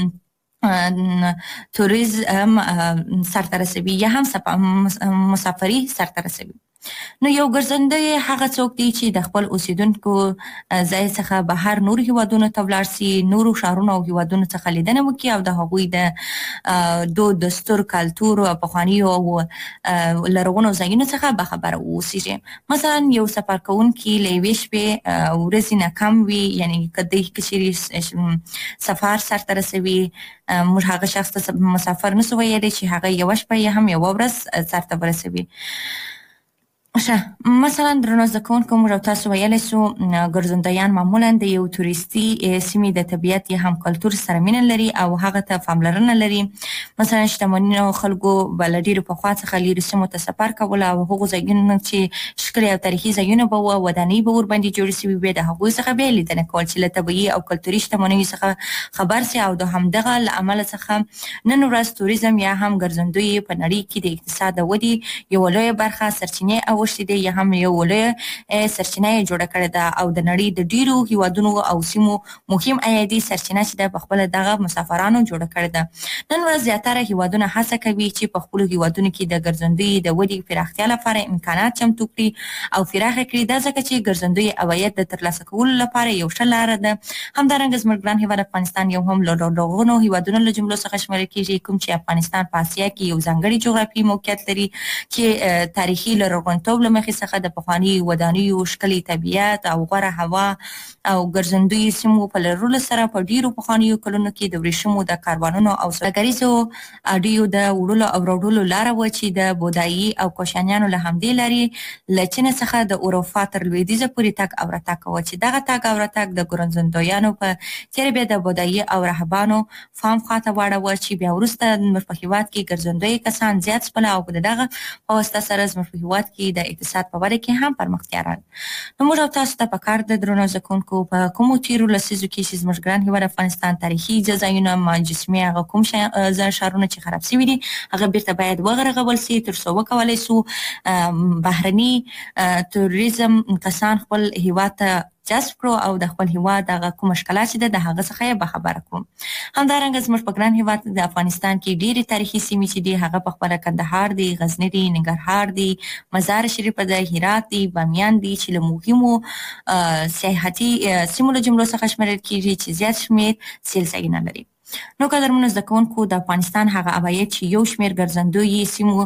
دغه توریزم سرته رسوي یا هم مسافري سرته رسوي. نو یو ګرځندوی هغه څوک دی چې د خپل اوسیدونکو ځای څخه بهر نورو هیوادونو ته ولاړ سي، نورو ښارونو او هیوادونو څخه لیدنه وکړي او د هغوی د دود دستور کلتور او پخوانیو او لرغونو ځایونو څخه باخبره واوسیږي. مثلا یو سفر کوونکی له یوې شپې ورځې نه کم وي، یعنې که دی که چیرې سفر سرته رسوي موږ هغه شخص ته مسافر نسو ویلی چې هغه یوه شپه یا هم یوه ورځ سرته ورسوي. ښه، مثلا درنو زده کوونکو موږ او تاسو ویلی سو ګرځندویان معمولا د یو توریستي سیمې د طبیعت یا هم کلتور سره مینه لري او هغه ته پاملرنه لري. مثلا شتمنو خلکو به له ډېرو پخوا څخه لیرې سیمو ته سفر کول او هغو ځایونو چې ښکلي او تاریخي ځایونه به وه، ودانۍ به ورباندې جوړې سوي وې، د هغوی څخه بیا لیدنه کول چې له طبیعي او کلتوري شتمنیو څخه خبر سي او د همدغه له امله څخه نن ورځ توریزم یا هم ګرځندوی په نړۍ کې د اقتصاد د ودې یوه لویه برخه سرچینې او اوښتې دی یا هم یو لویه سرچینه یې جوړه کړې ده او د نړۍ د ډېرو هیوادونو او سیمو مهم عایدي سرچینه چې ده په خپله دغه مسافرانو جوړه کړې ده. نن ورځ زیاتره هیوادونه هڅه کوي چې په خپلو هیوادونو کې د ګرځندوی د ودې پراختیا لپاره امکانات چمتو کړي او پراخه کړي، دا ځکه چې ګرځندوی عواید د ترلاسه کولو لپاره یو ښه لاره ده. همدارنګه زموږ ګران هیواد افغانستان یو هم له لرغونو هیوادونو له جملو څخه شمیرل کېږي، کوم چې افغانستان په اسیا کې یو ځانګړی جغرافیایي موقعیت لري چې تاریخي لرغونتوب له مخې څخه د پخواني ودانیو ښکلي طبیعت او غوره هوا او ګرځندوی سیمو په لرلو سره په ډېرو پخوانیو کلونو کې د ورېښمو د کاروانونو او سوداګریزو اډیو د وړلو او راوړلو لاره وه چې د بودایي او کوشانیانو له همدې لارې له چین څخه د اروپا تر لویدیځه پورې تګ او راتګ کوه چې دغه تګ او راتګ د ګرځندویانو په څېر بیا د بودایي او راهبانو فام خواته واړوه چې بیا وروسته زموږ په هېواد کې ګرځندوی کسان زیات شول او د دغه په واسطه سره زموږ په هېواد کې د اقتصاد په وده کې هم پرمختیا راغله. نو موږ او تاسو ته پکار ده درنو زده کوونکو په کومو تېرو لسیزو کې چې زموږ ګران هېواد افغانستان تاریخي ځایونه مجسمې هغه کوم ښارونه چې خراب سوي دي هغه بیرته باید وغرغول سي تر څو وکولی سو بهرني توریزم کسان خپل هېواد ته جذب کړو او د خپل هېواد هغه کومه ښکلا چې ده د هغه څخه یې باخبره کړو. همدارنګه زموږ په ګران هېواد د افغانستان کې ډېرې تاریخي سیمې چې دي هغه په خپله کندهار دی، غزني دی، ننګرهار دی، مزار شریف دی، هرات دی، بامیان دی چې له مهمو سیاحتي سیمو له جملو څخه شمیرل کېږي چې زیات شمېر سیل ځایونه لري. نو قدرمنو زده کوونکو د افغانستان هغه عواید چې یو شمېر ګرځندویي سیمو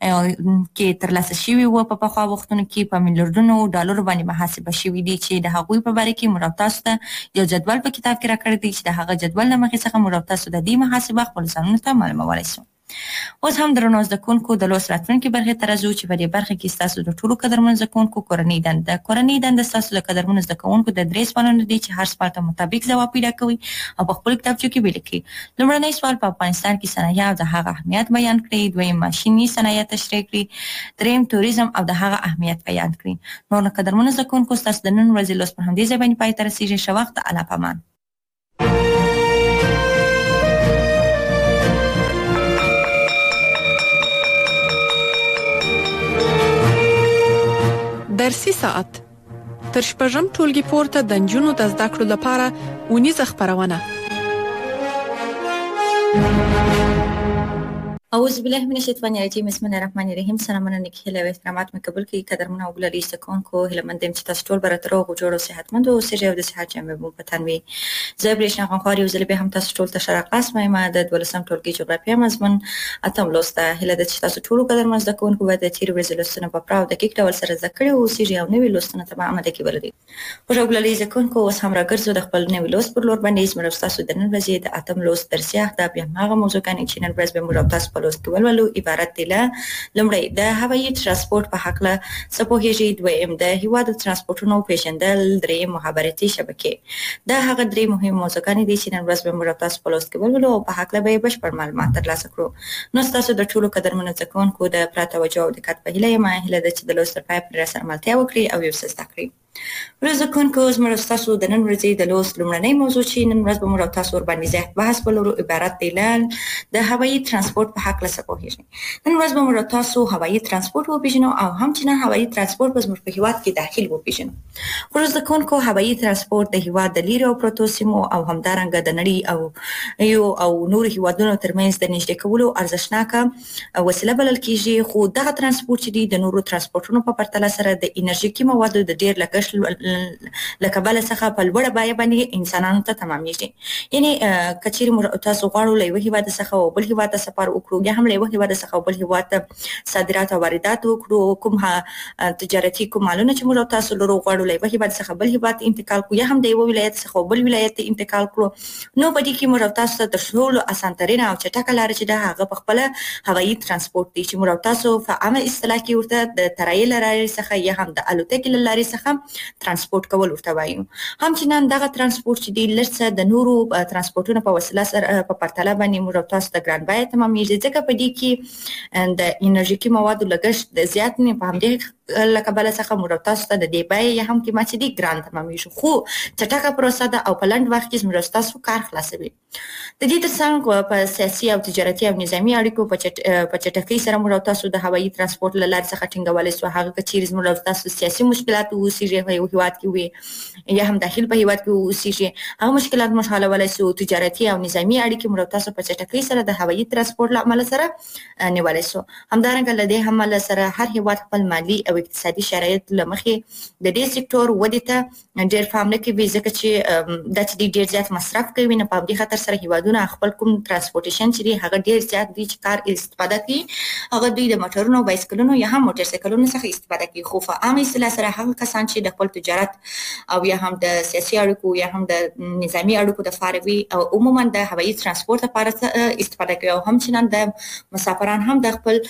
کې ترلاسه شوي وه په پخوا وختونو کې په میلیاردونو ډالرو باندې محاسبه شوي دي چې د هغوی په باره کې موږ او تاسو ته یو جدول په کتاب کې راکړی دی چې د هغه جدول له مخې څخه موږ او تاسو د دې محاسبه خپلو ځانونو ته معلومولی سو. اوس هم درنو زده کوونکو د لوست راتلونکي برخې ته راځو چې په دې برخه کې ستاسو د ټولو قدرمنو زده کوونکو کورنۍ دنده کورنۍ دنده ستاسو د قدرمنو زده کوونکو د درې سوالونو دي چې هر سوال ته مطابق ځواب پیدا کوي او په خپل کتابچو کې ولیکي. لومړنی سوال په افغانستان کې صنایع او د هغه اهمیت بیان کړئ. دویم ماشیني صنایع تشریح کړئ. دریم توریزم او د هغه اهمیت بیان کړئ. نور نو قدرمنو زده کوونکو ستاسو د نن ورځې لوست په همدې ځای باندې پای ته رسیږي. ښه وخت. الله پامان. درسي ساعت تر شپږم ټولګي پورته د نجونو د زده کړو لپاره اونیزه خپرونه. اعوذ بالله من الشیطان الرجیم. بسم الله الرحمن الرحیم. سلامونه نیکی هیله او احترامات مې قبول کړئ. قدرمنو او ګلالي زده کوونکو هیله مند یم چې تاسو ټول به راته روغ او جوړ او صحتمند اوسئ او د صحت جامې مو په تن وي. زه برېښنا غنخوار یو ځل بیا هم تاسو ټول ته ښه راغلاست وایم. د دولسم ټولګي جغرافیه مضمون اتم لوست ده. هیله ده چې تاسو ټولو قدرمن زده کوونکو به د تېرې ورځې لوستونه په پوره او دقیق ډول سره زده کړي اوسئ او نوي لوستونه ته به اماده کې ولرئ. خوږ او ګلالي زده کوونکو اوس هم راګرځو د خپل نوي لوست پر لور باندې. زموږ ستاسو د نن ورځې د اتم لوست درسي اهداف بیا هغه موضوعګانې چې نن ورځ به موږ تاسو په لوست کې ولولو عبارت دي له لومړی د هوایي ترانسپورت په هکله څه پوهیږئ. دویم د هیوادو ترانسپورتونو پیژندل. دریم مخابراتي شبکې. دا هغه درې مهم موضوعګانې دي چې نن ورځ به موږ تاسو په لوست کې ولولو او په هکله به بشپړ معلومات ترلاسه کړو. نو تاسو د ټولو قدرمنو زده کوونکو د پوره توجه او دقت په هیله یم. هیله ده چې د لوست تر پایه پورې راسره ملتیا وکړئ او یو څه زده کړئ. ورځ زده کوونکو زموږ ستاسو د نن ورځې د لوست لومړنۍ موضوع چې نن ورځ به موږ تاسو ورباندې زیات بحث ولرو عبارت دی له د هوایي ترانسپورت په هکله څه پوهیږئ. نن ورځ به موږ تاسو هوایي ترانسپورت وپېژنو او همچنان هوایي ترانسپورت به زموږ په هیواد کې داخل وپېژنو. ورځ زده کوونکو هوایي ترانسپورت د هیواد د لیرې او پرتو سیمو او همدارنګه د نړۍ او یو او نورو هیوادونو ترمنځ د نږدې کولو ارزښتناکه وسیله بلل کېږي. خو دغه ترانسپورت چې دی د نورو ترانسپورتونو په پرتله سره د انرژیکي موادو د ډېر لګښت له کبله څخه په لوړه بیه باندې انسانانو ته تمامېږي. یعنې که چیرې موږ تاسو غواړو له یوه هیواده څخه او بل هیواد ته سفر وکړو یا هم له یوه هیواده څخه او بل هیواد ته صادرات او واردات وکړو، کوم تجارتي کوم مالونه چې موږ تاسو لرو غواړو له یوه هیواد څخه بل هیواد ته انتقال کړو یا هم د یوه ولایت څخه بل ولایت ته انتقال کړو، نو په دې کې موږ تاسو ته تر ټولو اسان ترینه او چټکه لاره چې ده هغه په خپله هوایي ترانسپورت دی چې موږ تاسو په عامه اصطلاح کې ورته د طیارې له لارې څخه یا هم د الوتکې له لارې څخه ترانسپورت کول ورته وایو. همچنان دغه ترانسپورت چې دی لږ څه د نورو ترانسپورتونو په وسیله سره په پرتله باندې موږ تاسو ته ګران بیه تمامېږي، ځکه په دې کې د انرژیکي موادو لګښت د زیات نه په همدې له کبله څخه موږ تاسو ته د دې بیې یا هم قیمت چې دی ګران تمامېږي، خو چټکه پروسه ده او په لنډ وخت کې موږ تاسو کار خلاصوي. د دې ترڅنګ په سیاسي او تجارتي او نظامي اړیکو په چټکۍ سره موږ تاسو د هوایي ترانسپورت له لارې څخه ټینګولی سو. هغه که چیرې موږ تاسو سیاسي مشکلات واوسېږي په یو هیواد کې وي یا هم داخل په هیواد کې واوسېږي، هغه مشکلات موږ حلولی سو. تجارتي او نظامي اړیکې موږ تاسو په چټکۍ سره د هوایي ترانسپورت له امله سره نیولی سو. همدارنګه له دې امله سره هر هیواد خپل مالي او اقتصادي شرایط له مخې د دې سکتور ودې ته ډېر پام نه کوي، ځکه چې دا چې دی ډېر زیات مصرف کوي، نو په همدې خاطر سره هیوادونه خپل کوم ترانسپورټیشن چې دی هغه ډېر زیات دوی چې کار استفاده کوي هغه دوی د موټرونو، بایسکلونو یا هم موټر سایکلونو څخه استفاده کوي. خو په عامه اصطلاح سره هغه کسان چې د خپل تجارت او یا هم د سیاسي اړیکو یا هم د نظامي اړیکو دپاره وي او عموما د هوایي ترانسپورت لپاره استفاده کوي او همچنان د مسافران هم د خپل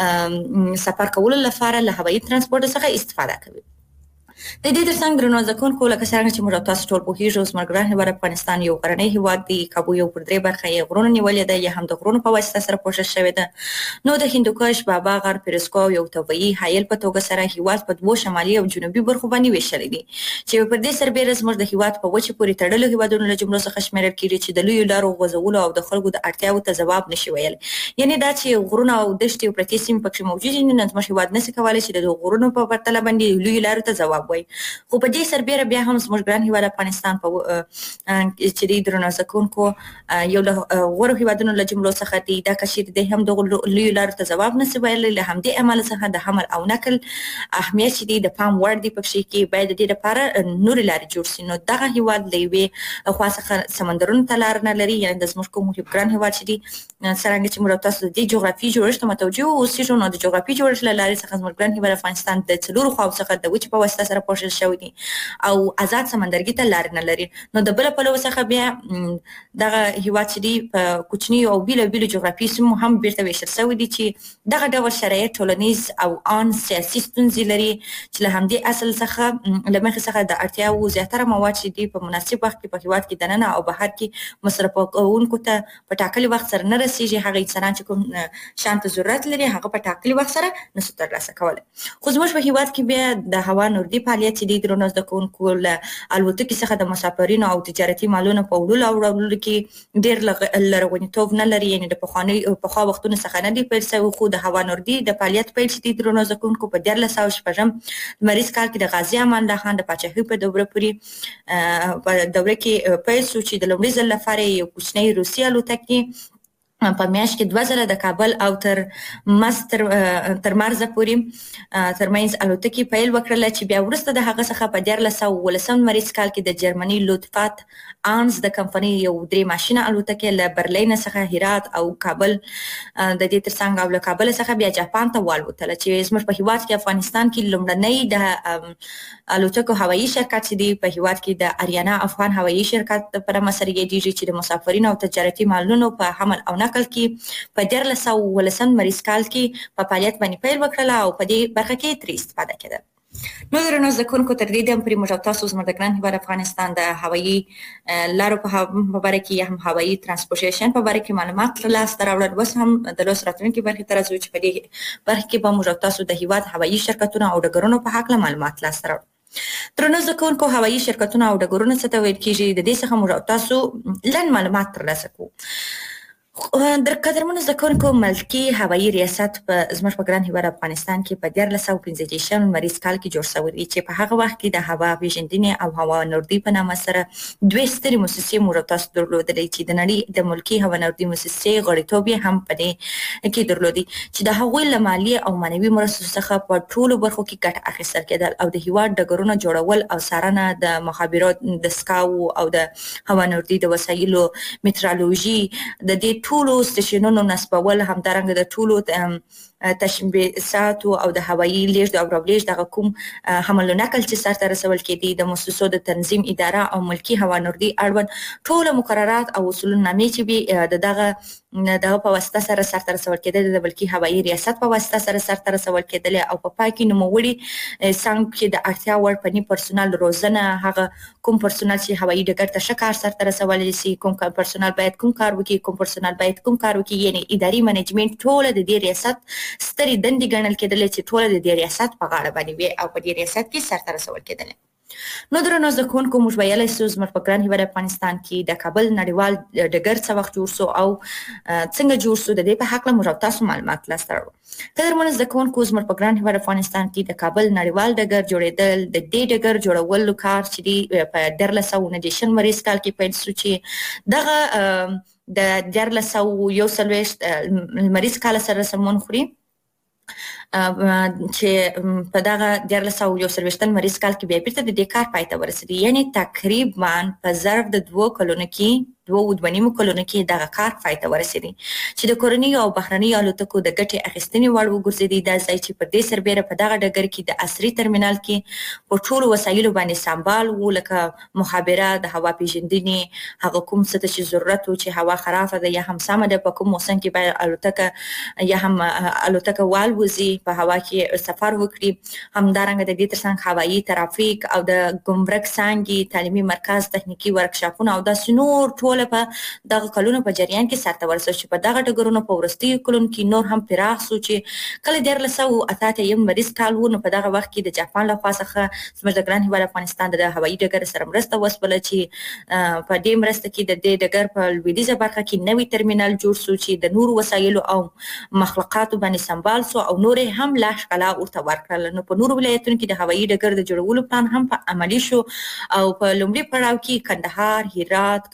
سفر کولو لپاره له هوایي ترانسپورت څخه استفاده کوي. د دې ترڅنګ درنو زده کوونکو لکه څرنګه چې موږ تاسو ټول پوهېږو زموږ ګران هېواد افغانستان یو غرنی هېواد دی. کابو یو پر درې برخه یې غرونو نیولې ده یا هم د غرونو په واسطه سره پوښل شوې ده. نو د هندوکش، بابا غر، پیروزکوه یو طبیعي حایل په توګه سره هېواد په دوو شمالي او جنوبي برخو باندې ویشلی دی چې پر دې سربیره زموږ د هېواد په وچې پورې تړلو هېوادونو له جملو څخه شمېرل کېږي چې د لویو لارو غځولو او د خلکو د اړتیاوو ته ځواب نشي ویلی. یعنې دا چې غرونه او دښتې او پرتې سیمې پکښې موجودې دي، نو زموږ هېواد نسي کولی چې د دغو غرونو په پرتله باندې لویو لارو ته ځواب وایي. خو په دې سربیره بیا هم زموږ ګران هېواد افغانستان په چې دی درنو زده کوونکو یو له غوره هېوادونو له جملو څخه دی. دا که چېرې دی هم دغو لویو لارو ته ځواب نسي ویلی، له همدې امله څخه د حمل او نقل اهمیت چې دی د پام وړ دی پکښې کې باید د دې لپاره نورې لارې جوړ سي. نو دغه هېواد له یوې خوا څخه سمندرونو ته لار نه لري، یعنې د زموږ کوم ګران هېواد چې دی څرنګه چې موږ تاسو د دې جغرافي جوړښت ته متوجه واوسېږو، نو د جغرافي جوړښت له لارې څخه زموږ ګران هېواد افغانستان د څلورو خواو څخه د وچې په واسطه سره پوښل شوی دي او آزاد سمندرګي ته لار نه لري. نو د بل پلوه څخه بیا دغه هیواد چې دی په کوچني او بیلو بیلو جغرافیایي سیمو هم بیرته ویشل شوی دي چې دغه ډول شرایط ټولنیز او ان سیاسي ستونزې لري چې له همدې اصل څخه له مخې څخه د اړتیاوو زیاتره مواد چې دي په مناسب وخت کې په هیواد کې دننه او بهر کې مصرف کوونکو ته په ټاکلي وخت سره نه رسیږي. هغه انسانان چې کوم شان ته ضرورت لري هغه په ټاکلي وخت سره نشي ترلاسه کولی. خو زموږ په هیواد کې بیا د هوا نوردي فعالیت چې دی درنو زده کوونکو له الوتکې څخه د مسافرینو او تجارتي مالونو په وړلو او راوړلو کې ډېر لرغونیتوب نه لري، یعنې د پخواني پخوا وختونو څخه نه دی پیل شوی. خو د هوا نوردي د فعالیت پیل چې دی درنو زده کوونکو په دیارلس سوه شپږم لمریز کال کې د غازي امان الله خان د پاچاهۍ په دوره پورې په دوره کې پیل شو چې د لومړي ځل لپاره یو کوچنی روسي الوتکې په میاشت کې دوه ځله د کابل او تر مستر تر مرزه پورې ترمنځ الوتکې پیل وکړله چې بیا وروسته د هغه څخه په دیارلس سوه اوولسم لمریز کال کې د جرمني لوتفات آنز د کمپنۍ یو درې ماشینه الوتکې له برلین څخه هرات او کابل د دې ترڅنګ او له کابل څخه بیا جاپان ته والوتله چې زموږ په هیواد کې افغانستان کې لومړنی د الوتکو هوایي شرکت چې دی په هیواد کې د اریانا افغان هوایي شرکت په نامه سره یادیږي چې د مسافرینو او تجارتي مالونو په حمل او نقل کې په دیارلس سوه اوولسم لمریز کال کې په فعالیت باندې پیل وکړله او په دې برخه کې ترې استفاده کېده. نو درنو زده کوونکو تر دې دم پورې موږ او تاسو زموږ د ګران هیواد افغانستان د هوایي لارو په باره کې یا هم هوایي ترانسپورټیشن په باره کې معلومات لاسته راوړل. اوس هم د لوست راتلونکي برخې ته راځو چې په دې برخه کې به موږ او تاسو د هیواد هوایي شرکتونو او ډګرونو په هکله معلومات لاسته راوړو. درنو زده کوونکو هوایي شرکتونه او ډګرونه څه ته ویل کېږي، د دې څخه موږ او تاسو لنډ معلومات ترلاسه کوو. در قدرمنو زده کوونکو ملکي هوایي ریاست په زموږ په ګران هیواد افغانستان کې په دیارلس سوه پنځه دېرشم لمریز کال کې جوړ شوی دی چې په هغه وخت کې د هوا پیژندنې او هوا نوردي په نامه سره دوې سترې مؤسسې موږ او تاسو درلودلې چې د نړۍ د ملکي هوا نوردي مؤسسې غړیتوب یې هم په دې کې درلودي چې د هغوی له مالي او معنوي مرستو څخه په ټولو برخو کې ګټه اخیستل کېدل او د هیواد ډګرونه جوړول او څارنه د مخابرات د سکاو او د هوا نوردي د وسایلو میټرالوژي د دې ټولو سټیشنونو نصبول، همدارنګه د ټولو تشبیهاتو او د هوایي لیږد او راولیږد دغه کوم حمل و نقل چې سرته رسول کېدي د مؤسسو د تنظیم اداره او ملکي هوا نوردي اړوند ټوله مقررات او اصولنامې چې به د دغه دغه په واسطه سره سرته رسول کېدل د ملکي هوایي ریاست په واسطه سره سرته رسول کېدل او په پای کې نوموړي څنګه چې د اړتیا وړ فني پرسونل روزنه، هغه کوم پرسونل چې هوایي ډګر ته ښه کار سرته رسولی شي، کوم پرسونل باید کوم کار وکړي، کوم پرسونل باید کوم کار وکړي، یعنې اداري منیجمنټ ټوله د دې ریاست سترې دندې ګڼل کېدلې چې ټوله د دې ریاست په غاړه باندې وي او په دې ریاست کې سرته رسول کېدلې. نو درنو زده کوونکو موږ ویلی سو زموږ په ګران هیواد افغانستان کې د کابل نړیوال ډګر څه وخت جوړ سو او څنګه جوړ سو، د دې په هکله موږ او تاسو معلومات لاسته راوړو. قدرمنو زده کوونکو زموږ په ګران هیواد افغانستان کې د کابل نړیوال ډګر جوړېدل د دې ډګر جوړولو کار چې دی په دیارلس سوه اووه دېرشم لمریز کال کې پیل سو چې دغه د دیارلس سوه یو څلوېښت لمریز کال سره سمون خوري چې په دغه دیارلس سوه یو څلوېښتم لمریز کال کې بیا بیرته د دې کار پای ته ورسېدی، یعنې تقریبا په ظرف د دوو کلونو کې دوه او دوه نیمو کلونو کې دغه کار پای ته ورسېدی چې د کورنیو او بهرنیو الوتکو د ګټې اخیستنې وړ وګرځېدی. دا ځای چې په دې سربیره په دغه ډګر کې د عصري ترمینال کې په ټولو وسایلو باندې سمبال و، لکه مخابره، د هوا پیژندنې، هغه کوم څه ته چې ضرورت و چې هوا خرابه ده یا هم سمه ده، په کوم موسم کې باید الوتکه یا هم الوتکه والوځي، په هوا کې سفر وکړي. همدارنګه د دې ترڅنګ هوایي ترافیک او د ګمرک څانګې، تعلیمي مرکز، تخنیکي ورکشاپونه او داسې نور ټول په دغه کلونو په جریان کې سرته ورسول چې په دغه ډګرونو په وروستیو کلونو کې نور هم پراخ سو چې کله دیارلس سوه اته اتیا لمریز کال و نو په دغه وخت کې د جاپان له خوا څخه زموږ د ګران هیواد افغانستان د هوایي ډګر سره مرسته وسوله چې په دې مرسته کې د دې ډګر په لویدیځه برخه کې نوی ترمینل جوړ سو چې د نورو وسایلو او مخلوقاتو باندې سمبال سو او نور هم لا ښکلا ورته ورکړل. نو په نورو ولایتونو کې د هوایي ډګر د جوړولو پلان هم په عملي شو او په لومړي پړاو کې کندهار، هرات، کندوز،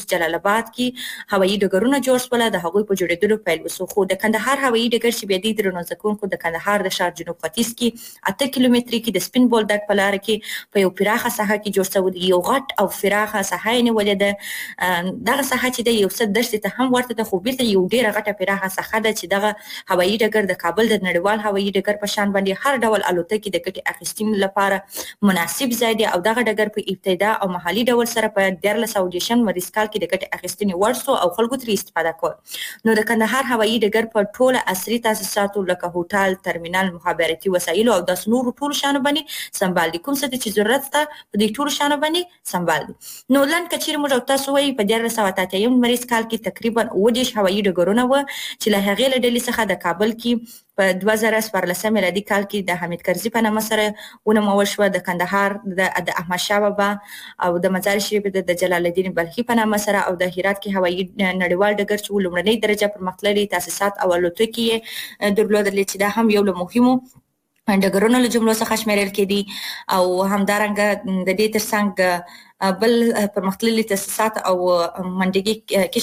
اوس جلال آباد کې هوایي ډګرونه جوړ شول، د هغوی په جوړېدلو پیل وسو. خو د کندهار هوایي ډګر چې بیا د درنو ځکونکو د کندهار د ښار جنوب ختیځ کې اته کیلومتري کې د سپین بولدک په لار کې په یو پراخه ساحه کې جوړ شوی دی. یو غټ او پراخه ساحه یې نیولې ده. دغه ساحه چې د یو څه دښتې ته هم ورته ده، خو بیرته یو ډیره غټه پراخه ساحه ده چې دغه هوایي ډګر د کابل د نړیوال هوایي ډګر په شان باندې هر ډول الوتکې د ګټې اخیستنې لپاره مناسب ځای دی. او دغه ډګر په ابتدا او محلي ډول سره په دیارلس سوه دېرشم مریض کال کې د ګټې اخیستنې وړ شو او خلکو ترې استفاده کوله. نو د کندهار هوایي ډګر په ټوله عصري تاسیساتو لکه هوټل، ترمینل، مخابراتي وسایلو او داسې نورو ټولو شیانو باندې سمبال دي. کوم څه چې ضرورت شته په دې ټولو شیانو باندې سمبال دي. نو لنډ که چیرې موږ تاسو وایي په دیارلس سوه اته اتیایم مریض کال کې تقریبا اووه دېرش هوایي ډګرونه وو چې له هغې له ډلې څخه د کابل کې په دوه زره څوارلسم میلادي کال کې د حمید کرزي په نامه سره ونومول شوه، د کندهار د احمدشاه بابا او د مزار شریف د جلال الدین بلخي په نامه سره، او د هرات کې هوایي نړیوال ډګر چې لومړنۍ درجه پرمختللي تاسیسات او الوتکې یې درلودلې چې دا هم یو له مهمو ډګرونو له جملو څخه شمیرل کېدي. او همدارنګه د دې ترڅنګ بل پرمختللي تاسیسات او منډګي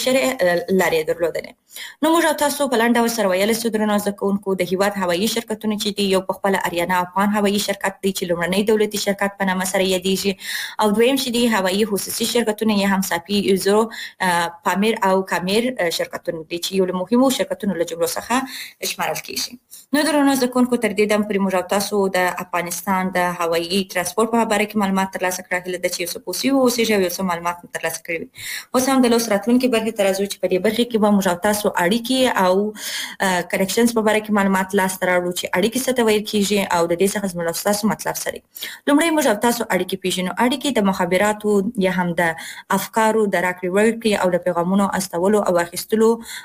کشرې لارې درلودلې. نو موږ تاسو په لاندې ډول سره ویلی سو درنو زده کوونکو د هیواد هوایي شرکتونه چې دي، یو په خپله اریانا افغان هوایي شرکت دی چې لومړنی دولتي شرکت په نامه سره یادیږي، او دویم چې دي هوایي خصوصي شرکتونه یې هم ساپي، ایزرو، پامیر او کامیر شرکتونه دي چې یو له مهمو شرکتونو له جملو څخه شمارل کېږي. نو درنو زده کوونکو تر دې دم پورې موږ تاسو د افغانستان د هوایي ترانسپورت په باره کې معلومات ترلاسه کړه. هیله ده چې یو څه پوه سوي واوسئ او یو څه معلومات مو ترلاسه کړي وي. اوس هم د لوست راتلونکې برخې ته راځو چې په دې برخې کې به موږ تاسو اړیکې او کنیکشنز په باره کې معلومات لاسته راوړو چې اړیکې څه ته ویل کېږي او د دې څخه زموږ او ستاسو مطلب څه دی. لومړی موږ تاسو اړیکې پېژنو. اړیکې د مخابراتو یا هم د افکارو د راکړې ورکړې او د پیغامونو استولو او اخیستلو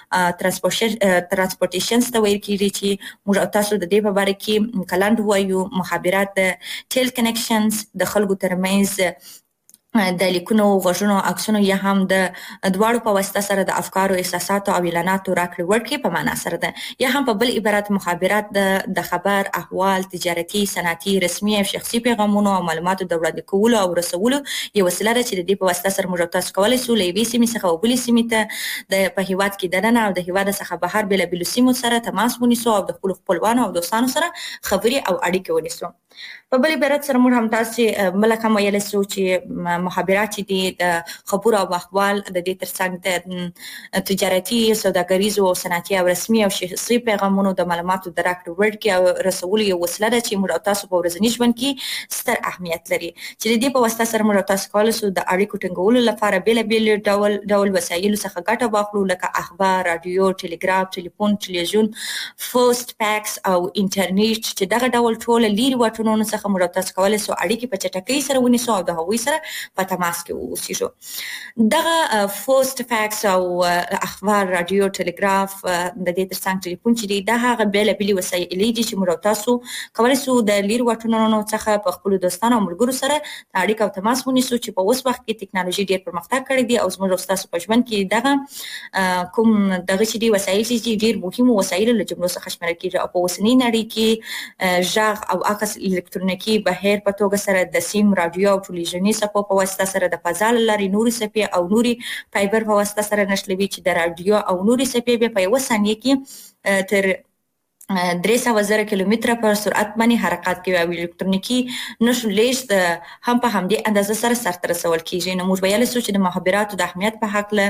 ترانسپورټیشنز ته ویل کېږي چې موږ تاسو د دې په باره کې کلند وایو. مخابرات د ټیل کنیکشنز د خلکو ترمنځ د لیکونو، غږونو، عکسونو یا هم د دواړو په واسطه سره د افکارو، احساساتو او اعلاناتو راکړې ورکړې په معنا سره ده. یا هم په بل عبارت مخابرات د خبر، احوال، تجارتي، صنعتي، رسمي او شخصي پیغامونو او معلوماتو د وړاندې کولو او رسولو یو وسیله ده چې د دې په واسطه سره موږ تاسو کولی شو له یوې سیمې څخه بلې سیمې ته د په هیواد کې دننه او د هیواد څخه بهر بېلابېلو سیمو سره تماس ونیسو او د خپلو خپلوانو او دوستانو سره خبرې او اړیکې ونیسو. په بل عبارت سره موږ هم تاسې بله کوم ویلی سو چې مخابرات چې دي د خبرو او احوال د دې ترڅنګ د تجارتي، سوداګریزو او صنعتي او رسمي او شخصي پیغامونو د معلوماتو د راکړې ورکړې او رسولو یو وسیله ده چې موږ تاسو په ورځني ژوند کې ستر اهمیت لري، چې د دې په واسطه سره موږ تاسو کولی شو د اړیکو ټینګولو لپاره بېلابېل ډول ډول وسایلو څخه ګټه واخلو، لکه اخبار، راډیو، ټلګراف، ټلیفون، ټلویزیون، پوسټ پاکس او انټرنیټ، چې دغه ډول ټول لیرې واټونونو څخه موږ تاسو کولی شو اړیکې په چټکۍ سره ونیسو او د هغوی سره په تماس کې واوسیږو. دغه پوسټ فاکس او اخبار، راډیو، ټلګراف، د دې ترڅنګ ټلیفون چې دی دا هغه بېلابېلې وسایلې دي چې موږ تاسو کولی شو د لیرې واټونونو څخه په خپلو دوستانو او ملګرو سره اړیکه او تماس ونیسو، چې په اوس وخت کې ټکنالوژي ډېر پرمختګ کړی دی او زموږ او ستاسو په ژوند کې دغه کوم دغه چې دي وسایل چې ډېر مهمو وسایلو له جملو څخه شمیرل کېږي او په اوسنۍ نړۍ کې غږ او عکس الکترونیکي بهیر په توګه سره د سیم، راډیو او ټلویزیوني څپو په واسطه سره د فضا له لارې نورې څپې او نورې فایبر په واسطه سره نښلوي، چې د راډیو او نورې څپې بیا په یوه ثانیه کې تر درې سوه زره کیلومتره په سرعت باندې حرکت کوي او الکترونیکي نښو لیږد هم په همدې اندازه سره سرته رسول کېږي. نو موږ ویلی سو چې د مخابراتو د اهمیت په هکله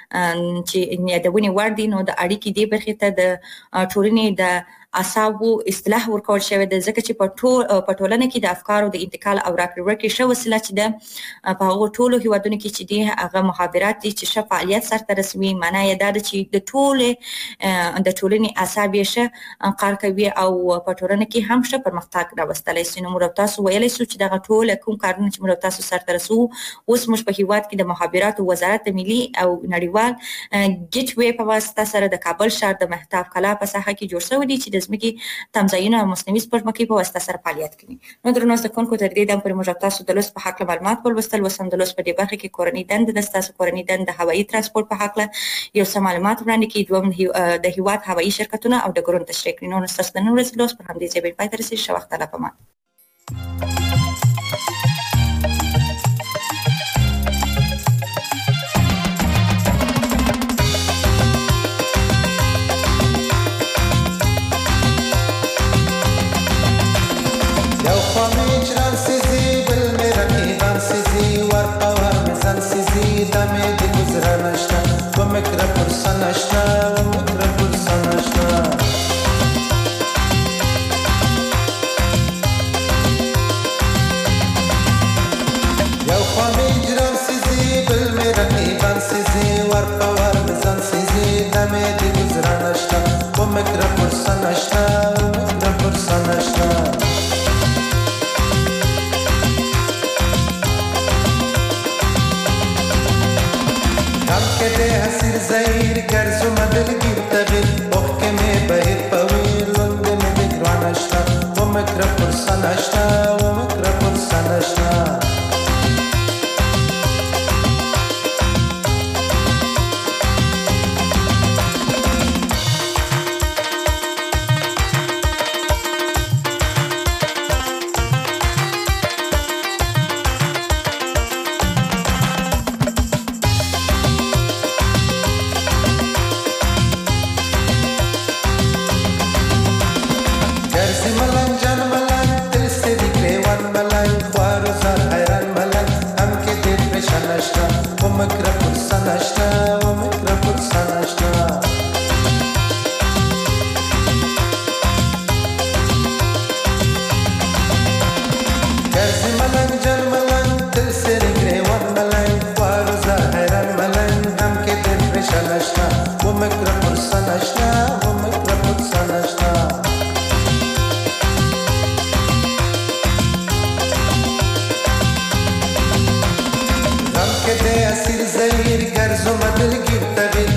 چې یادونې وړ دي، نو د اړیکې دې برخې ته د ټولنې د اعصابو اصطلاح ورکول شوی ده، ځکه چې په ټول په ټولنه کې د افکارو د انتقال او راکړې ورکړې ښه وسیله چې ده په هغو ټولو هیوادونو کې چې دي هغه مخابرات دي چې ښه فعالیت سرته رسوي. معنا یې دا ده چې د ټولې د ټولنې اعصاب یې ښه کار کوي او په ټولنه کې هم ښه پرمختګ راوستلی سي. نو موږ تاسو ویلی سو چې دغه ټول کوم کارونه چې موږ تاسو سرته رسوو اوس موږ په هیواد کې د مخابراتو وزارت د ملي او نړیوال ګیټ وی په واسطه سره د کابل ښار د مهتاب کلا په ساحه کې جوړ شوی دی، چې د ځمکې تمځایونه او مصنوعي سپوږمکۍ په واسطه سره فعالیت کوي. نو درنو زده کوونکو تر دې دم پورې موږ تاسو د لوست په هکله معلومات ولوستل. اوس هم د لوست په دې برخه کې کورنۍ دنده ده، ستاسو کورنۍ دنده د هوایي ترانسپورت په هکله یو څه معلومات وړاندې کړي، دوم د هیواد هوایي شرکتونه او ډګرونه تشریح کړي. نو ستاسو د نن ورځې لوست پر همدې ځای پای ته رسېږي. ښه وخت الله پامان. اسیر زیر گرز و مدل گیر تغییر